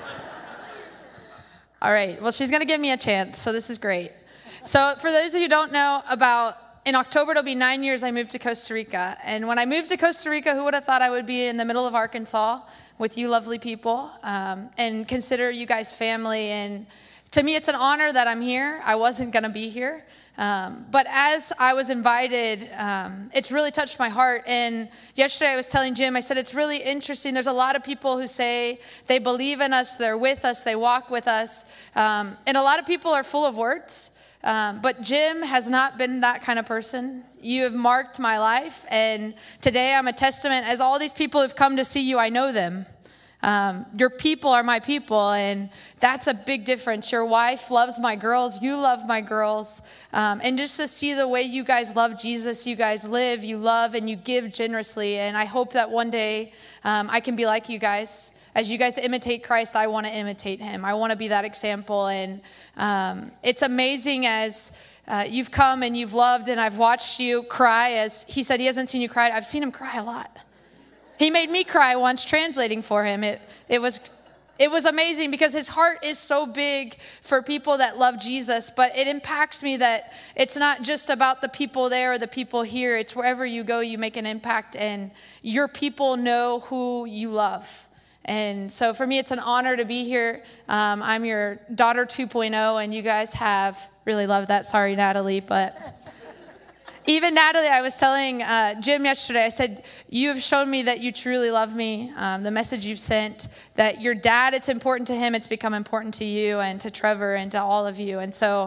All right. Well, she's going to give me a chance, so this is great. So for those of you who don't know, in October, it'll be 9 years I moved to Costa Rica. And when I moved to Costa Rica, who would have thought I would be in the middle of Arkansas with you lovely people, and consider you guys family. And to me, it's an honor that I'm here. I wasn't going to be here. But as I was invited, it's really touched my heart. And yesterday I was telling Jim, I said, it's really interesting. There's a lot of people who say they believe in us, they're with us, they walk with us. And a lot of people are full of words. But Jim has not been that kind of person. You have marked my life. And today I'm a testament. As all these people have come to see you, I know them. Your people are my people, and that's a big difference. Your wife loves my girls. You love my girls. And just to see the way you guys love Jesus, you guys live, you love, and you give generously. And I hope that one day I can be like you guys. As you guys imitate Christ, I want to imitate him. I want to be that example. And it's amazing as you've come and you've loved, and I've watched you cry. As he said he hasn't seen you cry. I've seen him cry a lot. He made me cry once translating for him. It was amazing because his heart is so big for people that love Jesus, but it impacts me that it's not just about the people there or the people here. It's wherever you go, you make an impact, and your people know who you love. And so for me, it's an honor to be here. I'm your daughter 2.0, and you guys have really loved that. Sorry, Natalie, but even Natalie, I was telling Jim yesterday, I said, you have shown me that you truly love me. The message you've sent, that your dad, it's important to him, it's become important to you and to Trevor and to all of you. And so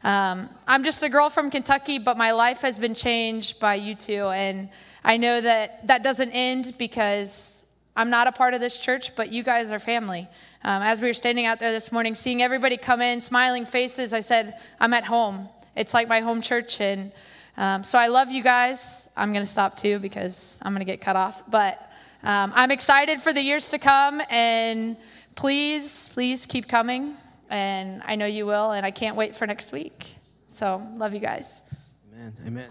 I'm just a girl from Kentucky, but my life has been changed by you two. And I know that that doesn't end because I'm not a part of this church, but you guys are family. As we were standing out there this morning, seeing everybody come in, smiling faces, I said, I'm at home. It's like my home church. And so I love you guys. I'm going to stop too because I'm going to get cut off. But I'm excited for the years to come, and please keep coming. And I know you will, and I can't wait for next week. So, love you guys.
Amen. Amen.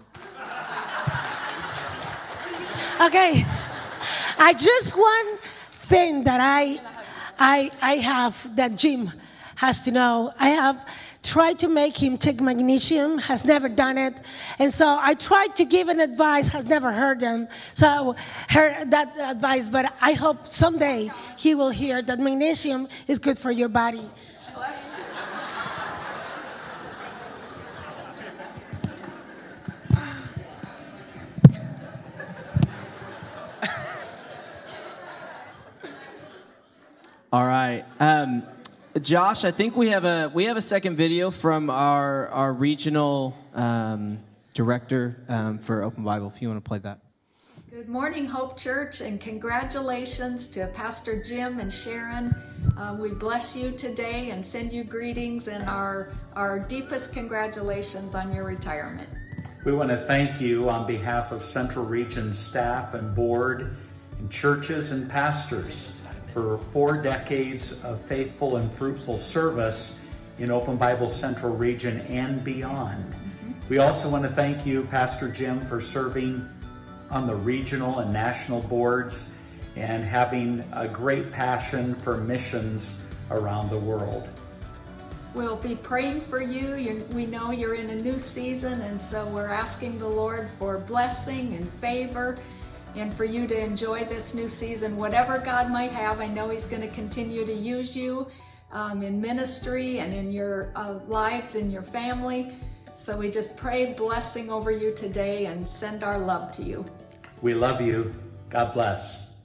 Okay. Just one thing that I have that Jim has to know. I have tried to make him take magnesium, has never done it. And so I tried to give an advice, has never heard them. So heard that advice, but I hope someday he will hear that magnesium is good for your body.
All right. Josh, I think we have a second video from our regional director for Open Bible, if you want to play that.
Good morning, Hope Church, and congratulations to Pastor Jim and Sharon. We bless you today and send you greetings and our deepest congratulations on your retirement.
We want to thank you on behalf of Central Region staff and board and churches and pastors for 4 decades of faithful and fruitful service in Open Bible Central Region and beyond. We also want to thank you, Pastor Jim, for serving on the regional and national boards and having a great passion for missions around the world.
We'll be praying for you. We know you're in a new season, and so we're asking the Lord for blessing and favor and for you to enjoy this new season, whatever God might have. I know He's going to continue to use you in ministry and in your lives and your family. So we just pray blessing over you today and send our love to you.
We love you. God bless.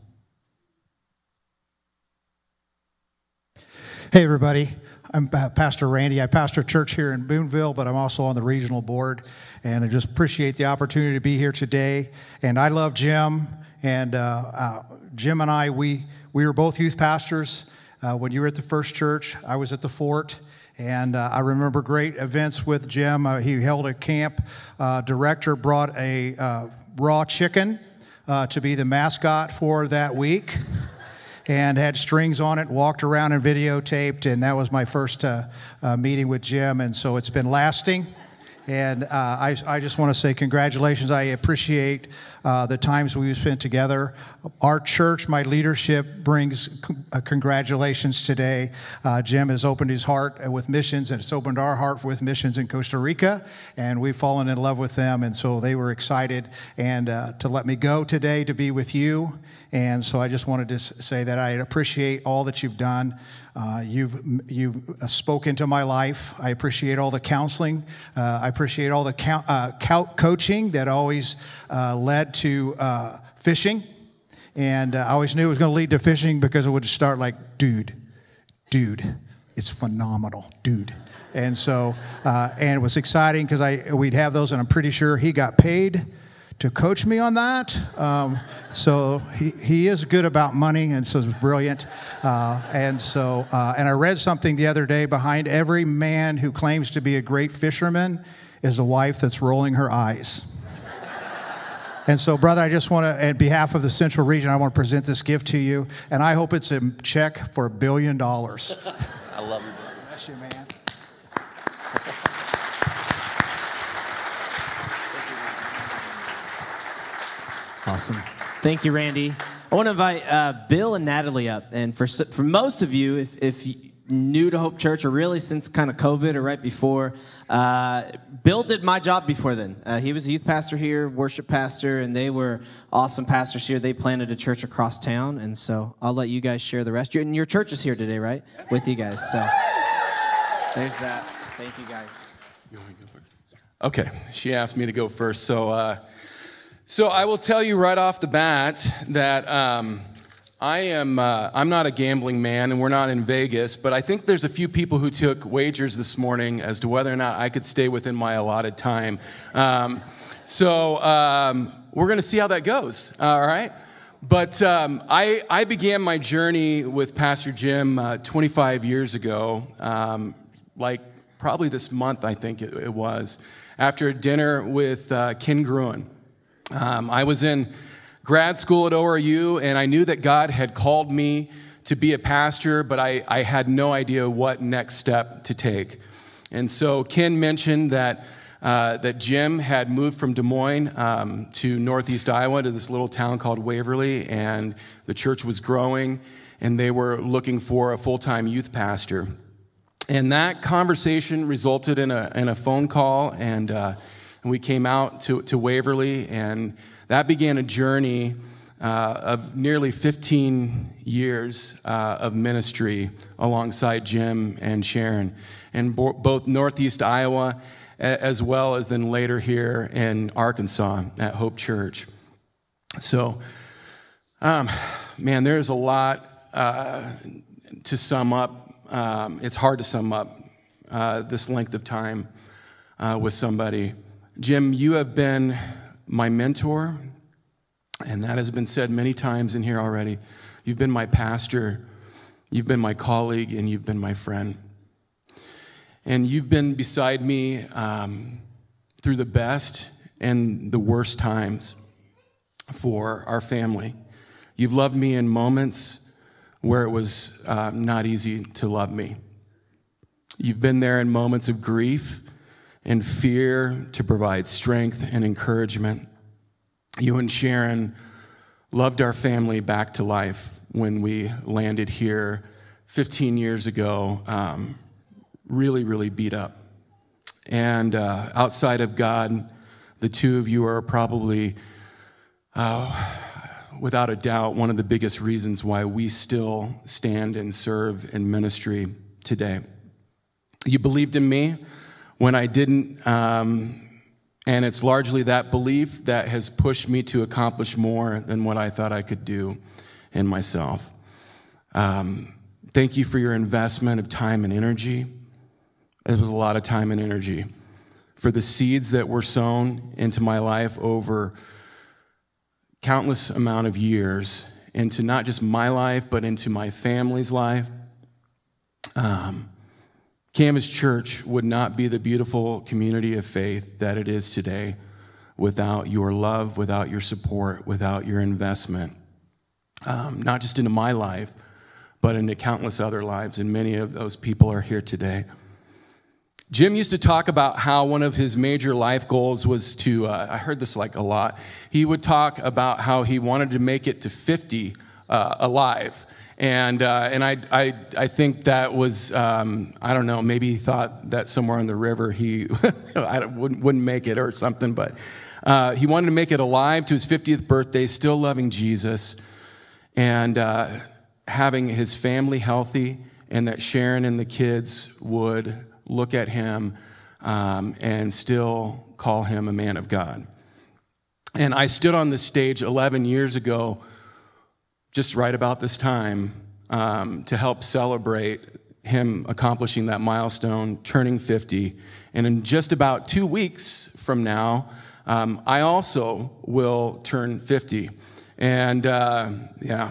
Hey, everybody. I'm Pastor Randy. I pastor a church here in Boonville, but I'm also on the regional board. And I just appreciate the opportunity to be here today. And I love Jim. And Jim and I, we were both youth pastors. When you were at the First Church, I was at the Fort. And I remember great events with Jim. He held a camp. Director brought a raw chicken to be the mascot for that week, and had strings on it, walked around and videotaped, and that was my first meeting with Jim, and so it's been lasting. And I just want to say congratulations. I appreciate the times we've spent together. Our church, my leadership, brings congratulations today. Jim has opened his heart with missions, and it's opened our heart with missions in Costa Rica, and we've fallen in love with them, and so they were excited and to let me go today to be with you. And so I just wanted to say that I appreciate all that you've done. You've spoken to my life. I appreciate all the counseling. I appreciate all the coaching that always led to fishing. And I always knew it was going to lead to fishing because it would start like, dude, it's phenomenal, dude. And so, and it was exciting because we'd have those, and I'm pretty sure he got paid to coach me on that. So he is good about money, and so it's brilliant. And I read something the other day: behind every man who claims to be a great fisherman is a wife that's rolling her eyes. And so, brother, I just want to, on behalf of the Central Region, I want to present this gift to you, and I hope it's a check for $1 billion.
I love you, brother.
Bless you, man.
Awesome. Thank you, Randy. I want to invite Bill and Natalie up. And for most of you, if you're new to Hope Church, or really since kind of COVID or right before, Bill did my job before then. He was a youth pastor here, worship pastor, and they were awesome pastors here. They planted a church across town, and so I'll let you guys share the rest. And your church is here today, right? With you guys. So there's that. Thank you, guys.
You want to go first? Okay. She asked me to go first, So I will tell you right off the bat that I'm not a gambling man, and we're not in Vegas, but I think there's a few people who took wagers this morning as to whether or not I could stay within my allotted time. So we're going to see how that goes, all right? But I began my journey with Pastor Jim 25 years ago, like probably this month, I think it was, after a dinner with Ken Gruen. I was in grad school at ORU, and I knew that God had called me to be a pastor, but I had no idea what next step to take. And so Ken mentioned that Jim had moved from Des Moines to Northeast Iowa to this little town called Waverly, and the church was growing, and they were looking for a full-time youth pastor. And that conversation resulted in a phone call, and we came out to Waverly, and that began a journey of nearly 15 years of ministry alongside Jim and Sharon, in both Northeast Iowa as well as then later here in Arkansas at Hope Church. So, man, there's a lot to sum up. It's hard to sum up this length of time with somebody. Jim, you have been my mentor, and that has been said many times in here already. You've been my pastor, you've been my colleague, and you've been my friend. And you've been beside me through the best and the worst times for our family. You've loved me in moments where it was not easy to love me. You've been there in moments of grief and fear to provide strength and encouragement. You and Sharon loved our family back to life when we landed here 15 years ago, really, really beat up. And outside of God, the two of you are probably, without a doubt, one of the biggest reasons why we still stand and serve in ministry today. You believed in me when I didn't, and it's largely that belief that has pushed me to accomplish more than what I thought I could do in myself. Thank you for your investment of time and energy. It was a lot of time and energy. For the seeds that were sown into my life over countless amount of years, into not just my life, but into my family's life. Canvas Church would not be the beautiful community of faith that it is today without your love, without your support, without your investment, not just into my life, but into countless other lives, and many of those people are here today. Jim used to talk about how one of his major life goals was to, I heard this like a lot, he would talk about how he wanted to make it to 50 alive. And I think that was, I don't know, maybe he thought that somewhere on the river he wouldn't make it or something, but he wanted to make it alive to his 50th birthday, still loving Jesus, and having his family healthy, and that Sharon and the kids would look at him and still call him a man of God. And I stood on this stage 11 years ago, just right about this time, to help celebrate him accomplishing that milestone, turning 50. And in just about 2 weeks from now, I also will turn 50. And yeah.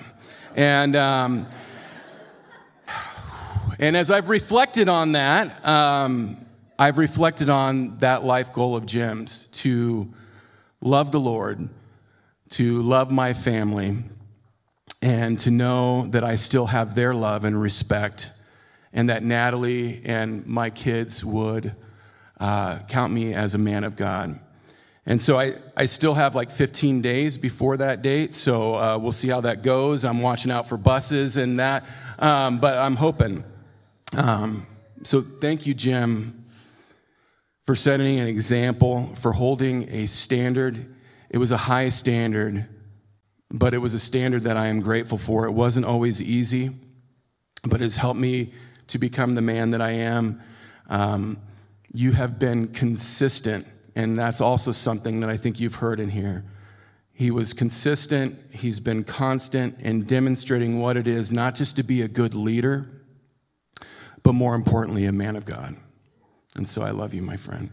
And as I've reflected on that, I've reflected on that life goal of Jim's, to love the Lord, to love my family, and to know that I still have their love and respect, and that Natalie and my kids would count me as a man of God. And so I still have like 15 days before that date, so we'll see how that goes. I'm watching out for buses and that, but I'm hoping. So thank you, Jim, for setting an example, for holding a standard. It was a high standard, but it was a standard that I am grateful for. It wasn't always easy, but it's helped me to become the man that I am. You have been consistent, and that's also something that I think you've heard in here. He was consistent, he's been constant in demonstrating what it is, not just to be a good leader, but more importantly, a man of God. And so I love you, my friend.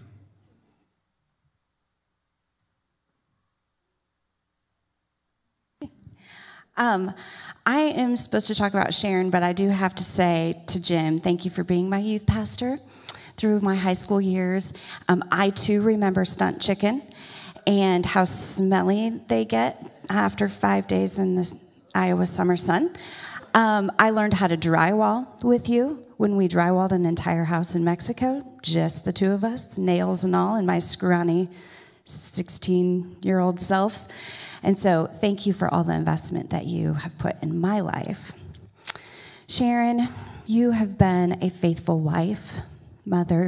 I am supposed to talk about Sharon, but I do have to say to Jim, thank you for being my youth pastor through my high school years. I too remember Stunt Chicken, and how smelly they get after 5 days in the Iowa summer sun. I learned how to drywall with you when we drywalled an entire house in Mexico, just the two of us, nails and all, and my scrawny 16-year-old self. And so thank you for all the investment that you have put in my life. Sharon, you have been a faithful wife, mother,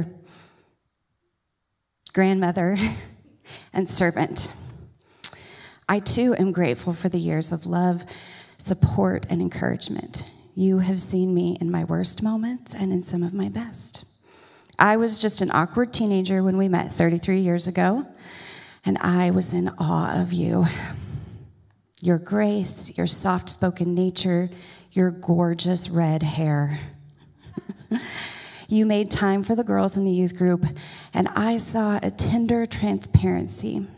grandmother, and servant. I too am grateful for the years of love, support, and encouragement. You have seen me in my worst moments and in some of my best. I was just an awkward teenager when we met 33 years ago, and I was in awe of you. Your grace, your soft-spoken nature, your gorgeous red hair. You made time for the girls in the youth group, and I saw a tender transparency.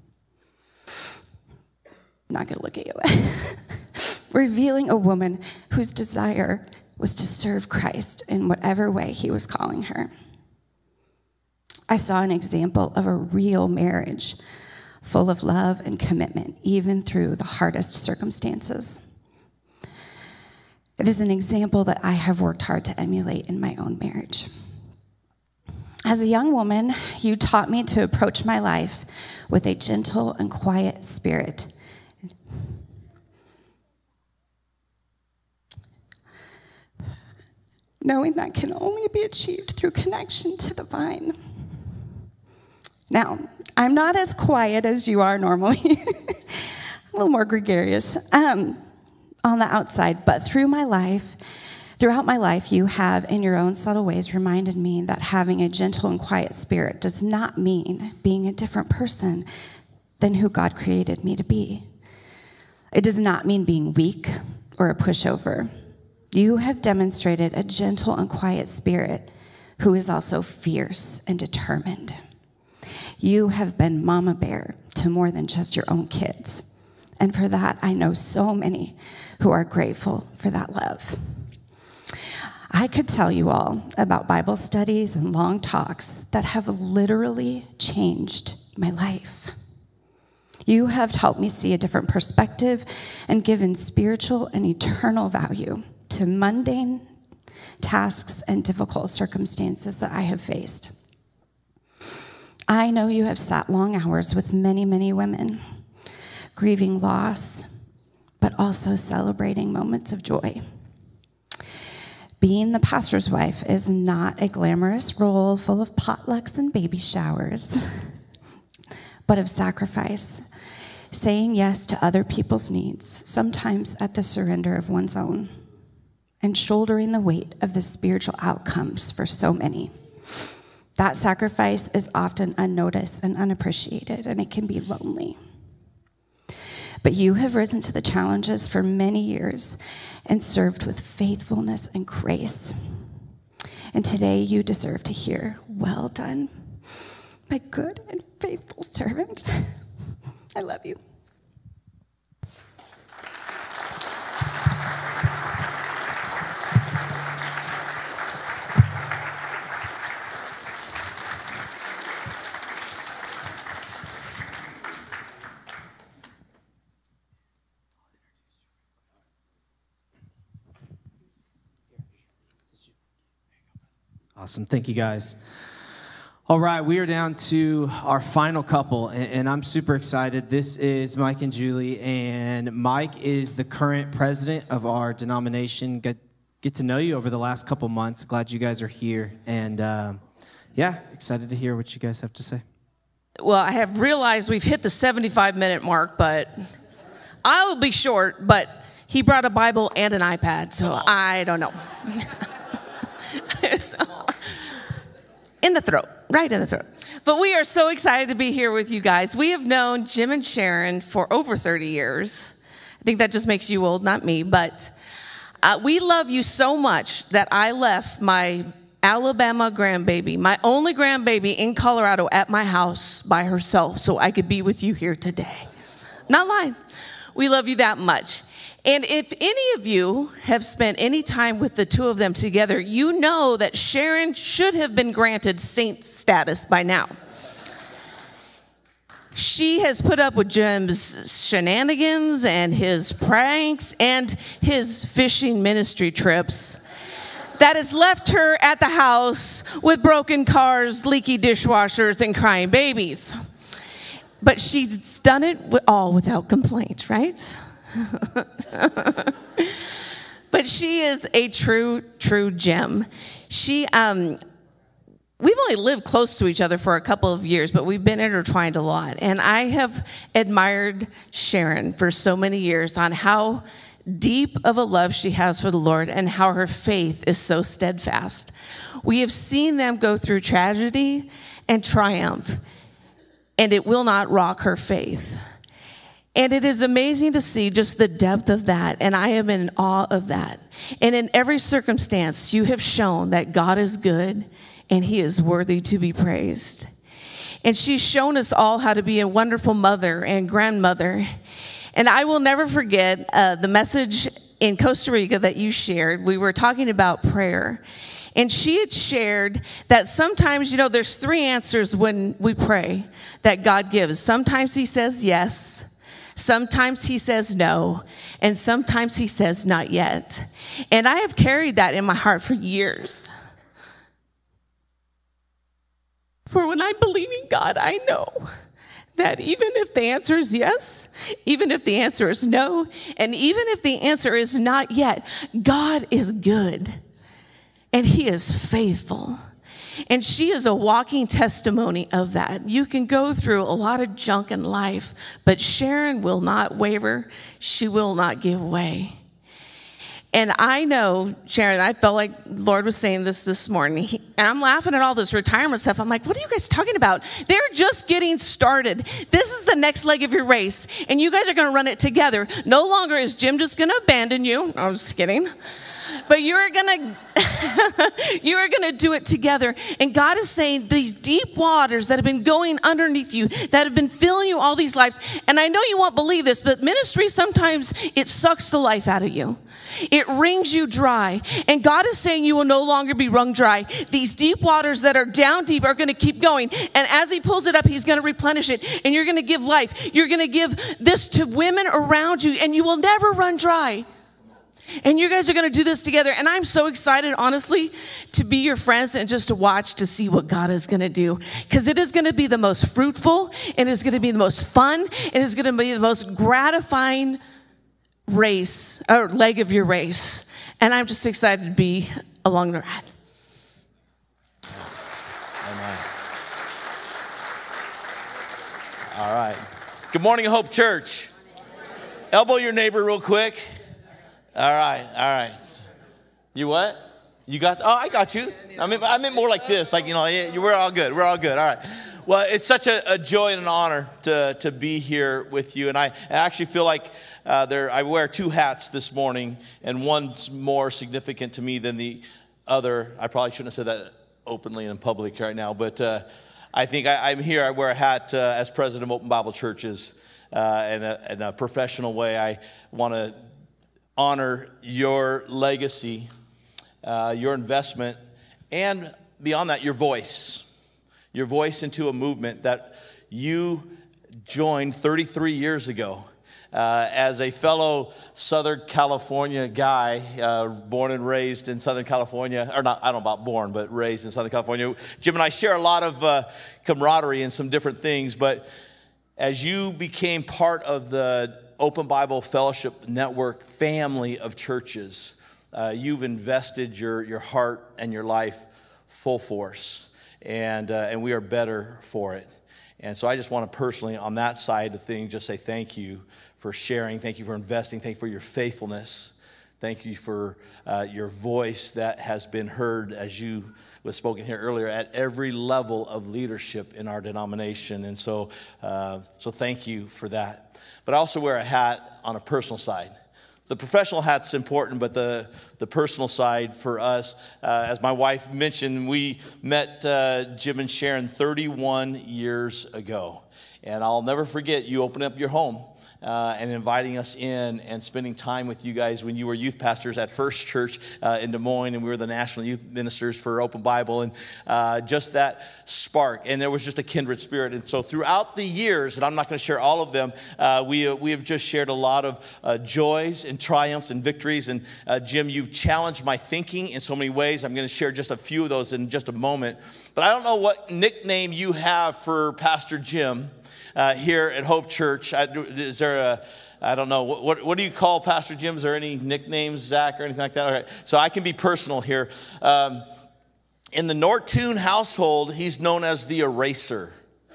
Not gonna look at you. Revealing a woman whose desire was to serve Christ in whatever way he was calling her. I saw an example of a real marriage full of love and commitment, even through the hardest circumstances. It is an example that I have worked hard to emulate in my own marriage. As a young woman, you taught me to approach my life with a gentle and quiet spirit. Knowing that can only be achieved through connection to the vine. Now, I'm not as quiet as you are normally, a little more gregarious on the outside, but throughout my life, you have, in your own subtle ways, reminded me that having a gentle and quiet spirit does not mean being a different person than who God created me to be. It does not mean being weak or a pushover. You have demonstrated a gentle and quiet spirit who is also fierce and determined. You have been mama bear to more than just your own kids. And for that, I know so many who are grateful for that love. I could tell you all about Bible studies and long talks that have literally changed my life. You have helped me see a different perspective and given spiritual and eternal value to mundane tasks and difficult circumstances that I have faced. I know you have sat long hours with many, many women, grieving loss, but also celebrating moments of joy. Being the pastor's wife is not a glamorous role full of potlucks and baby showers, but of sacrifice, saying yes to other people's needs, sometimes at the surrender of one's own, and shouldering the weight of the spiritual outcomes for so many. That sacrifice is often unnoticed and unappreciated, and it can be lonely. But you have risen to the challenges for many years and served with faithfulness and grace. And today you deserve to hear, "Well done, my good and faithful servant." I love you.
Awesome. Thank you, guys. All right, we are down to our final couple, and I'm super excited. This is Mike and Julie, and Mike is the current president of our denomination. Get to know you over the last couple months. Glad you guys are here, and yeah, excited to hear what you guys have to say.
Well, I have realized we've hit the 75-minute mark, but I will be short, but he brought a Bible and an iPad, so I don't know. So, in the throat, right in the throat. But we are so excited to be here with you guys. We have known Jim and Sharon for over 30 years. I think that just makes you old, not me. But we love you so much that I left my Alabama grandbaby, my only grandbaby in Colorado at my house by herself so I could be with you here today. Not lying. We love you that much. And if any of you have spent any time with the two of them together, you know that Sharon should have been granted saint status by now. She has put up with Jim's shenanigans and his pranks and his fishing ministry trips that has left her at the house with broken cars, leaky dishwashers, and crying babies. But she's done it all without complaint, right? But she is a true gem. We've only lived close to each other for a couple of years, but we've been intertwined a lot. And I have admired Sharon for so many years on how deep of a love she has for the Lord and how her faith is so steadfast. We have seen them go through tragedy and triumph, and it will not rock her faith. And it is amazing to see just the depth of that, and I am in awe of that. And in every circumstance, you have shown that God is good and he is worthy to be praised. And she's shown us all how to be a wonderful mother and grandmother. And I will never forget the message in Costa Rica that you shared. We were talking about prayer. And she had shared that sometimes, there's 3 answers when we pray that God gives. Sometimes he says yes. Sometimes he says no. And sometimes he says not yet. And I have carried that in my heart for years. For when I believe in God, I know that even if the answer is yes, even if the answer is no, and even if the answer is not yet, God is good and he is faithful. And she is a walking testimony of that. You can go through a lot of junk in life, but Sharon will not waver. She will not give way. And I know, Sharon, I felt like the Lord was saying this morning. And I'm laughing at all this retirement stuff. I'm like, what are you guys talking about? They're just getting started. This is the next leg of your race. And you guys are going to run it together. No longer is Jim just going to abandon you. I was just kidding. But you're going to do it together. And God is saying these deep waters that have been going underneath you, that have been filling you all these lives. And I know you won't believe this, but ministry, sometimes it sucks the life out of you. It wrings you dry. And God is saying you will no longer be wrung dry. These deep waters that are down deep are going to keep going. And as he pulls it up, he's going to replenish it. And you're going to give life. You're going to give this to women around you. And you will never run dry. And you guys are going to do this together. And I'm so excited, honestly, to be your friends and just to watch to see what God is going to do. Because it is going to be the most fruitful. It is going to be the most fun. It is going to be the most gratifying race or leg of your race. And I'm just excited to be along the ride.
Amen. All right. Good morning, Hope Church. Elbow your neighbor real quick. All right. You what? You got? Oh, I got you. I meant more like this. Like, we're all good. We're all good. All right. Well, it's such a joy and an honor to be here with you. And I actually feel like I wear 2 hats this morning, and one's more significant to me than the other. I probably shouldn't have said that openly and in public right now, but I think I'm here. I wear a hat as president of Open Bible Churches in a professional way. I want to honor your legacy, your investment, and beyond that, your voice into a movement that you joined 33 years ago. As a fellow Southern California guy, born and raised in Southern California, or not, I don't know about born, but raised in Southern California, Jim and I share a lot of camaraderie and some different things, but as you became part of the Open Bible Fellowship Network family of churches, you've invested your heart and your life full force, and we are better for it. And so I just want to personally, on that side of things, just say thank you for sharing, thank you for investing, thank you for your faithfulness, thank you for your voice that has been heard, as you was spoken here earlier, at every level of leadership in our denomination. And so thank you for that. But I also wear a hat on a personal side. The professional hat's important, but the personal side for us, as my wife mentioned, we met Jim and Sharon 31 years ago. And I'll never forget, you opened up your home and inviting us in and spending time with you guys when you were youth pastors at First Church in Des Moines, and we were the national youth ministers for Open Bible, and just that spark. And there was just a kindred spirit. And so throughout the years, and I'm not going to share all of them, we have just shared a lot of joys and triumphs and victories. And Jim, you've challenged my thinking in so many ways. I'm going to share just a few of those in just a moment. But I don't know what nickname you have for Pastor Jim here at Hope Church. Is there I don't know, what do you call Pastor Jim? Is there any nicknames, Zach, or anything like that? All right. So I can be personal here. In the Nortoon household, he's known as the eraser.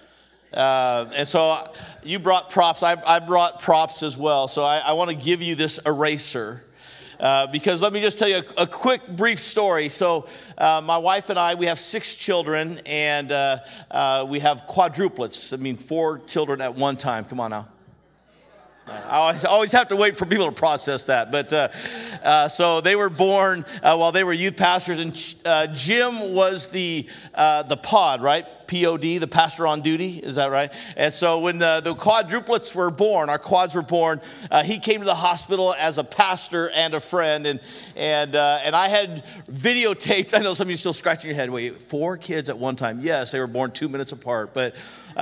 And so you brought props. I brought props as well. So I want to give you this eraser. Because let me just tell you a quick, brief story. So my wife and I, we have 6 children, and we have quadruplets. I mean, 4 children at one time. Come on now. I always have to wait for people to process that. But so they were born while they were youth pastors, and Jim was the pod, right? POD, the pastor on duty, is that right? And so when the quadruplets were born, our quads were born, he came to the hospital as a pastor and a friend, and I had videotaped. I know some of you still scratching your head. Wait, 4 kids at one time? Yes, they were born 2 minutes apart, but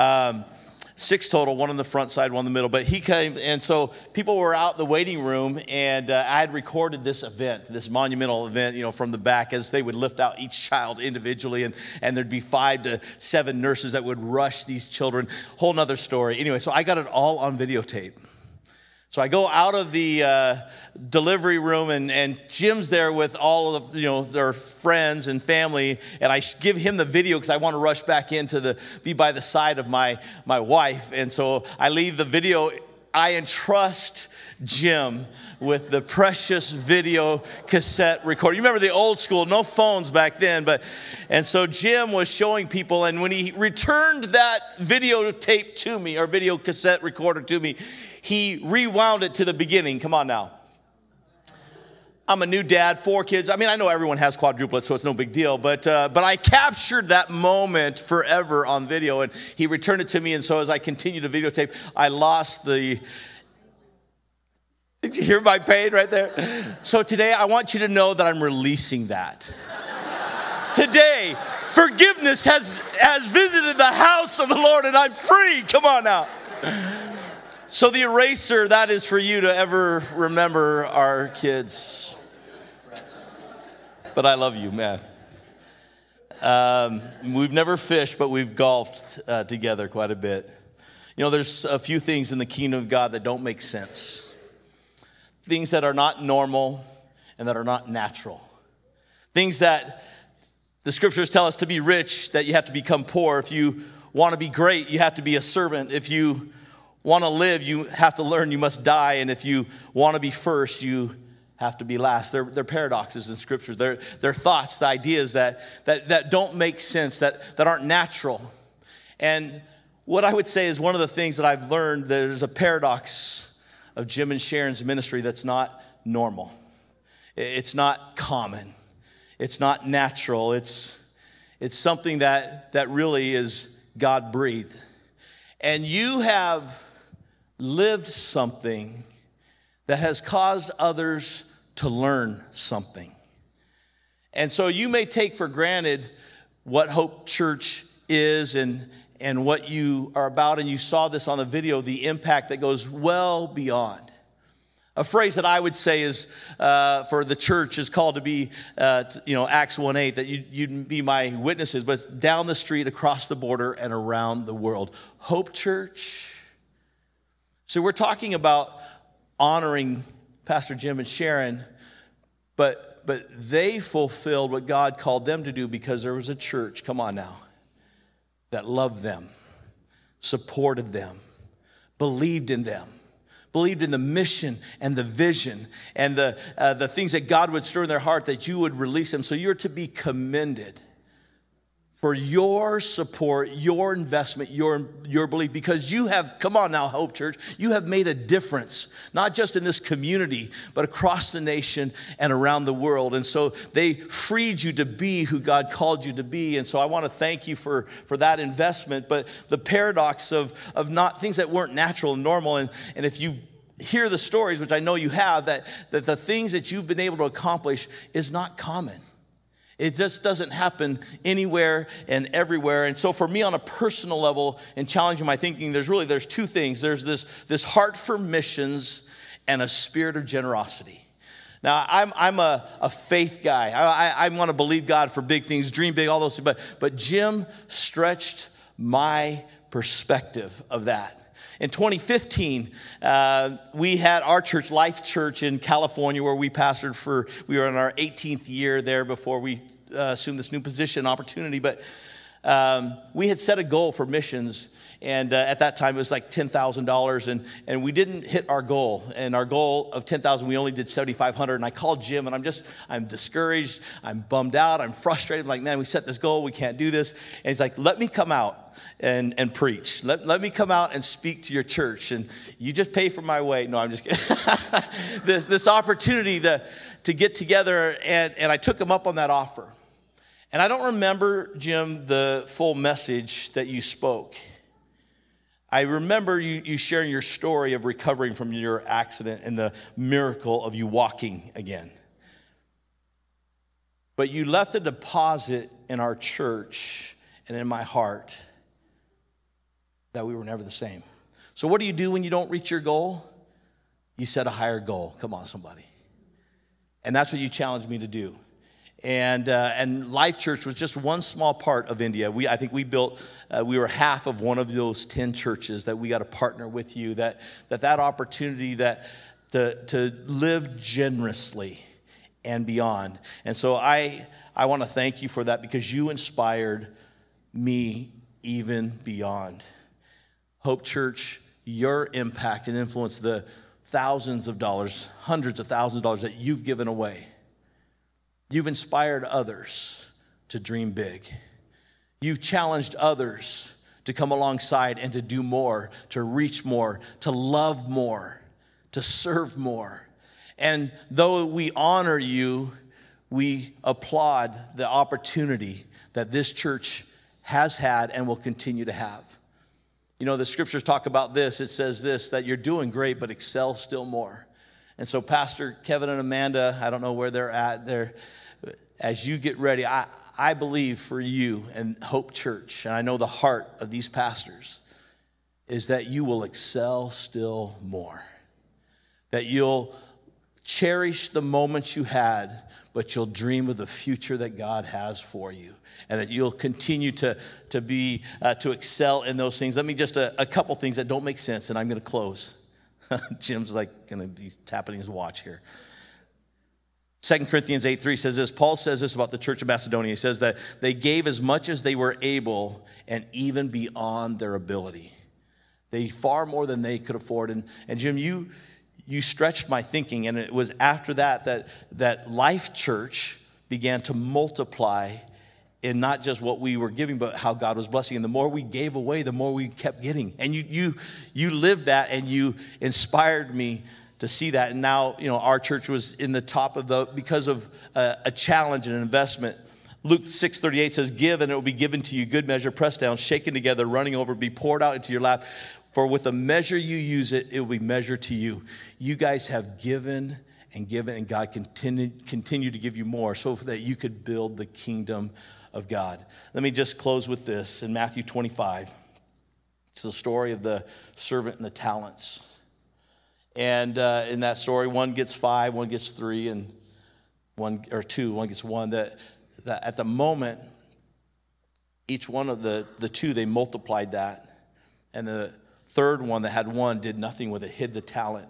6 total, 1 on the front side, 1 in the middle. But he came, and so people were out in the waiting room, and I had recorded this event, this monumental event, from the back as they would lift out each child individually, and there'd be 5 to 7 nurses that would rush these children. Whole nother story. Anyway, so I got it all on videotape. So I go out of the delivery room, and Jim's there with all of their friends and family, and I give him the video because I want to rush back in to be by the side of my wife. And so I leave the video. I entrust Jim with the precious video cassette recorder. You remember the old school, no phones back then, and so Jim was showing people, and when he returned that videotape to me, or video cassette recorder to me, he rewound it to the beginning. Come on now. I'm a new dad, 4 kids. I mean, I know everyone has quadruplets, so it's no big deal. But I captured that moment forever on video, and he returned it to me. And so as I continued to videotape, I lost the... Did you hear my pain right there? So today, I want you to know that I'm releasing that. Today, forgiveness has visited the house of the Lord, and I'm free. Come on now. So the eraser, that is for you to ever remember our kids. But I love you, man. We've never fished, but we've golfed together quite a bit. There's a few things in the kingdom of God that don't make sense. Things that are not normal and that are not natural. Things that the scriptures tell us to be rich, that you have to become poor. If you want to be great, you have to be a servant. If you want to live, you have to learn, you must die. And if you want to be first, you have to be last. They're paradoxes in scriptures. They're thoughts, the ideas that don't make sense, that aren't natural. And what I would say is one of the things that I've learned, there's a paradox of Jim and Sharon's ministry that's not normal. It's not common. It's not natural. It's something that really is God-breathed. And you have lived something that has caused others to learn something. And so you may take for granted what Hope Church is and what you are about, and you saw this on the video, the impact that goes well beyond. A phrase that I would say is for the church is called to be, Acts 1:8, that you'd be my witnesses, but it's down the street, across the border, and around the world. Hope Church. So we're talking about honoring Pastor Jim and Sharon, but they fulfilled what God called them to do because there was a church, come on now, that loved them, supported them, believed in them, believed in the mission and the vision and the things that God would stir in their heart, that you would release them. So you're to be commended for your support, your investment, your belief, because you have, come on now, Hope Church, you have made a difference, not just in this community, but across the nation and around the world. And so they freed you to be who God called you to be. And so I want to thank you for that investment. But the paradox of not things that weren't natural and normal, and if you hear the stories, which I know you have, that the things that you've been able to accomplish is not common. It just doesn't happen anywhere and everywhere. And so for me on a personal level and challenging my thinking, there's two things. There's this heart for missions and a spirit of generosity. Now, I'm a faith guy. I want to believe God for big things, dream big, all those things. But Jim stretched my perspective of that. In 2015, we had our church, Life Church in California, where we pastored we were in our 18th year there before we assumed this new position, opportunity. But we had set a goal for missions, and at that time it was like $10,000, and we didn't hit our goal. And our goal of $10,000, we only did $7,500. And I called Jim, and I'm discouraged, I'm bummed out, I'm frustrated. I'm like, man, we set this goal, we can't do this. And he's like, let me come out and preach. Let me come out and speak to your church, and you just pay for my way. No, I'm just kidding. this opportunity to get together, and I took him up on that offer. And I don't remember, Jim, the full message that you spoke. I remember you sharing your story of recovering from your accident and the miracle of you walking again. But you left a deposit in our church and in my heart that we were never the same. So what do you do when you don't reach your goal? You set a higher goal. Come on, somebody. And that's what you challenged me to do. And Life Church was just one small part of India. I think we were half of one of those 10 churches that we got to partner with you, that opportunity to live generously and beyond. And so I want to thank you for that, because you inspired me even beyond. Hope Church, your impact and influence, the thousands of dollars, hundreds of thousands of dollars that you've given away. You've inspired others to dream big. You've challenged others to come alongside and to do more, to reach more, to love more, to serve more. And though we honor you, we applaud the opportunity that this church has had and will continue to have. You know, the scriptures talk about this. It says this, that you're doing great, but excel still more. And so Pastor Kevin and Amanda, I don't know where they're at there. As you get ready, I believe for you and Hope Church, and I know the heart of these pastors, is that you will excel still more. That you'll cherish the moments you had, but you'll dream of the future that God has for you. And that you'll continue to excel in those things. Let me just a couple things that don't make sense, and I'm going to close. Jim's like going to be tapping his watch here. 2 Corinthians 8:3 says this. Paul says this about the church of Macedonia. He says that they gave as much as they were able and even beyond their ability. They far more than they could afford. And Jim, you stretched my thinking, and it was after that Life Church began to multiply in not just what we were giving, but how God was blessing. And the more we gave away, the more we kept getting. And you lived that, and you inspired me to see that. And now, you know, our church was in the top of because of a challenge and an investment. Luke 6:38 says, give and it will be given to you, good measure, pressed down, shaken together, running over, be poured out into your lap. For with the measure you use it will be measured to you. You guys have given, and God continue to give you more so that you could build the kingdom of God. Let me just close with this. In Matthew 25, it's the story of the servant and the talents. And in that story, one gets 5, one gets 3, and one gets 1. That at the moment, each one of the 2, they multiplied that. And the third one that had 1 did nothing with it, hid the talent.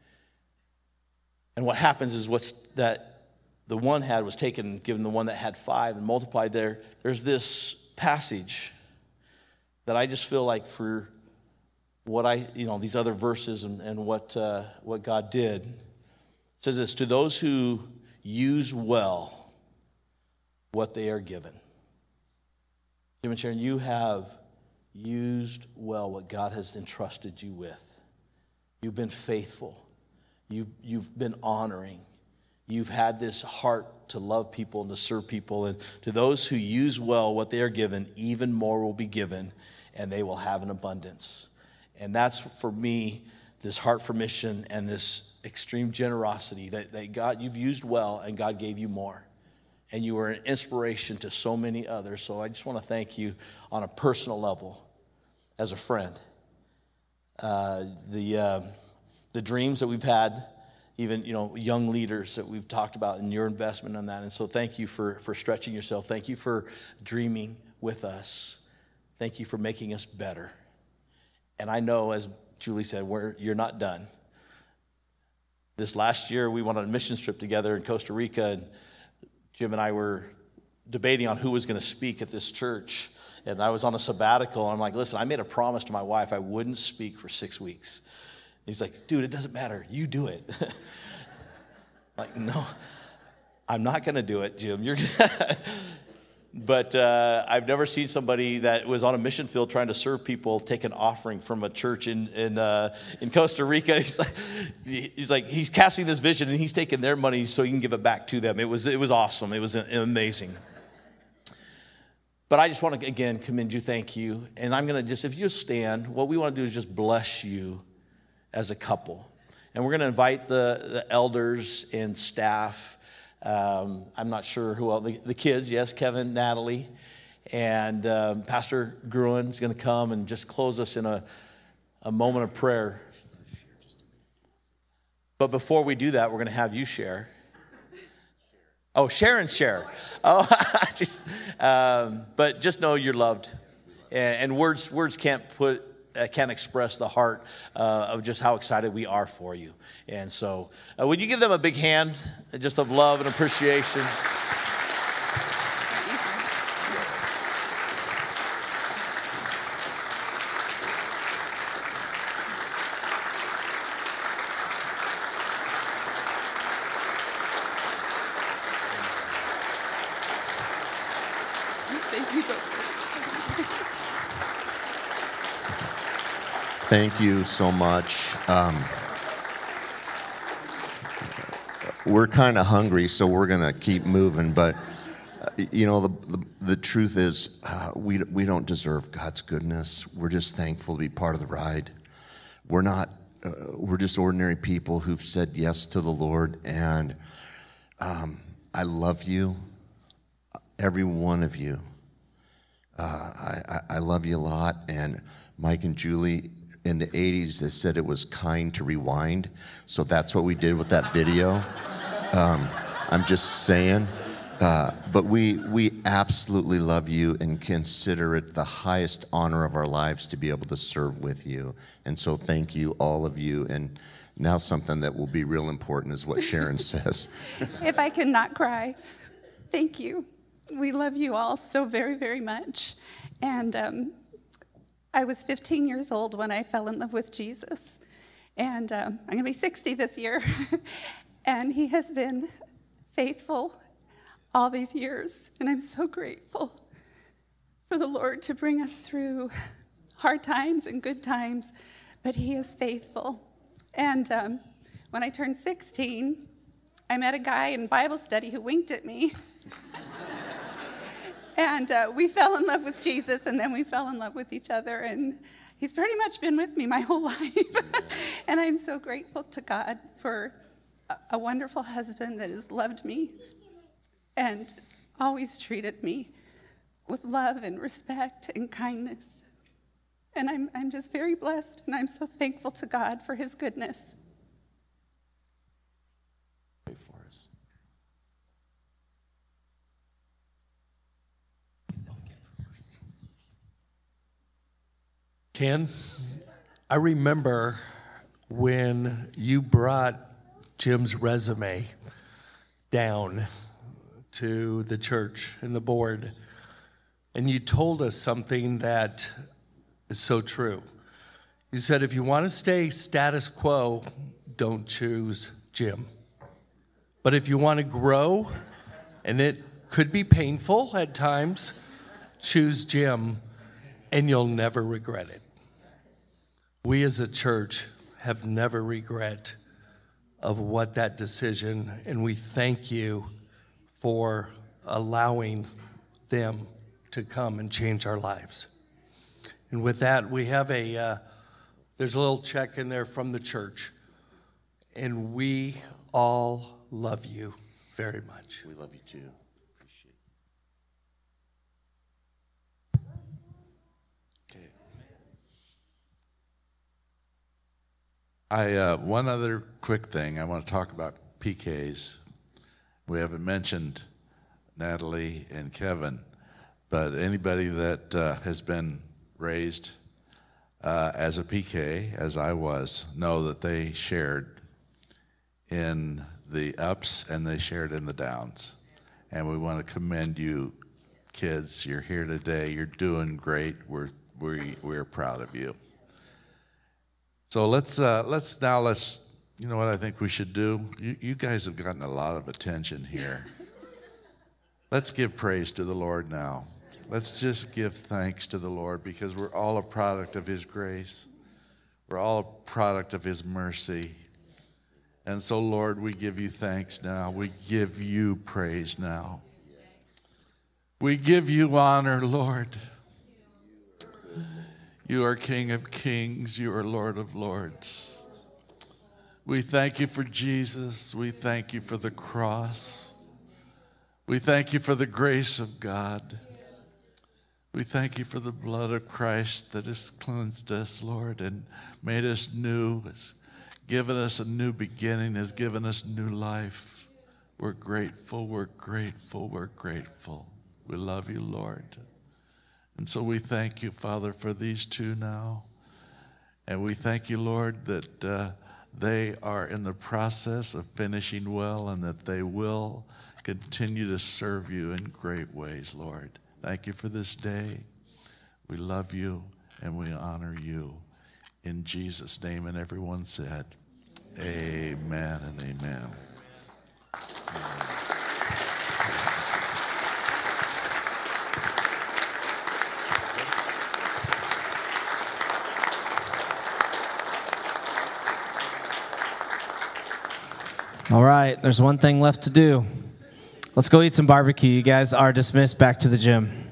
And what happens is that the one had was taken, given the one that had 5 and multiplied there. There's this passage that I just feel like for what these other verses and what God did. It says this, to those who use well what they are given. Jim and Sharon, you have used well what God has entrusted you with. You've been faithful. You've been honoring. You've had this heart to love people and to serve people. And to those who use well what they are given, even more will be given, and they will have an abundance. And that's, for me, this heart for mission and this extreme generosity that God, you've used well, and God gave you more. And you were an inspiration to so many others. So I just want to thank you on a personal level as a friend. The dreams that we've had, even young leaders that we've talked about, and your investment in that. And so thank you for stretching yourself. Thank you for dreaming with us. Thank you for making us better. And I know, as Julie said, you're not done. This last year, we went on a mission trip together in Costa Rica, and Jim and I were debating on who was going to speak at this church. And I was on a sabbatical, and I'm like, listen, I made a promise to my wife I wouldn't speak for 6 weeks. He's like, dude, it doesn't matter. You do it. Like, no, I'm not going to do it, Jim. You're But I've never seen somebody that was on a mission field trying to serve people take an offering from a church in Costa Rica. He's casting this vision, and he's taking their money so he can give it back to them. It was awesome. It was amazing. But I just want to, again, commend you, thank you. And I'm going to if you stand, what we want to do is just bless you as a couple. And we're going to invite the elders and staff. I'm not sure who else. The kids, yes, Kevin, Natalie, and Pastor Gruen is going to come and just close us in a moment of prayer. But before we do that, we're going to have you share. Oh, Sharon share. Oh, but just know you're loved, and words can't express the heart of just how excited we are for you. And so would you give them a big hand just of love and appreciation?
Thank you so much. We're kind of hungry, so we're going to keep moving. But, the truth is we don't deserve God's goodness. We're just thankful to be part of the ride. We're just ordinary people who've said yes to the Lord. And I love you, every one of you. I love you a lot. And Mike and Julie, in the 80s, they said it was kind to rewind. So that's what we did with that video. I'm just saying. But we absolutely love you and consider it the highest honor of our lives to be able to serve with you. And so thank you, all of you. And now something that will be real important is what Sharon says.
If I can not cry, thank you. We love you all so very, very much. And I was 15 years old when I fell in love with Jesus. And I'm going to be 60 this year. And he has been faithful all these years. And I'm so grateful for the Lord to bring us through hard times and good times. But he is faithful. And when I turned 16, I met a guy in Bible study who winked at me. And we fell in love with Jesus, and then we fell in love with each other. And he's pretty much been with me my whole life. And I'm so grateful to God for a wonderful husband that has loved me and always treated me with love and respect and kindness. And I'm just very blessed, and I'm so thankful to God for his goodness.
Pray for us.
Ken, I remember when you brought Jim's resume down to the church and the board, and you told us something that is so true. You said, if you want to stay status quo, don't choose Jim. But if you want to grow, and it could be painful at times, choose Jim, and you'll never regret it. We as a church have never regret of what that decision, and we thank you for allowing them to come and change our lives. And with that, we have there's a little check in there from the church, and we all love you very much.
We love you too.
One other quick thing, I want to talk about PKs. We haven't mentioned Natalie and Kevin, but anybody that has been raised as a PK, as I was, know that they shared in the ups and they shared in the downs. And we want to commend you, kids. You're here today. You're doing great. We're proud of you. So let's you know what I think we should do? You guys have gotten a lot of attention here. Let's give praise to the Lord now. Let's just give thanks to the Lord, because we're all a product of His grace. We're all a product of His mercy. And so, Lord, we give you thanks now. We give you praise now. We give you honor, Lord. You are King of kings. You are Lord of lords. We thank you for Jesus. We thank you for the cross. We thank you for the grace of God. We thank you for the blood of Christ that has cleansed us, Lord, and made us new, has given us a new beginning, has given us new life. We're grateful, we're grateful, we're grateful. We love you, Lord. And so we thank you, Father, for these two now. And we thank you, Lord, that they are in the process of finishing well, and that they will continue to serve you in great ways, Lord. Thank you for this day. We love you and we honor you. In Jesus' name, and everyone said, amen and amen.
All right, there's one thing left to do. Let's go eat some barbecue. You guys are dismissed back to the gym.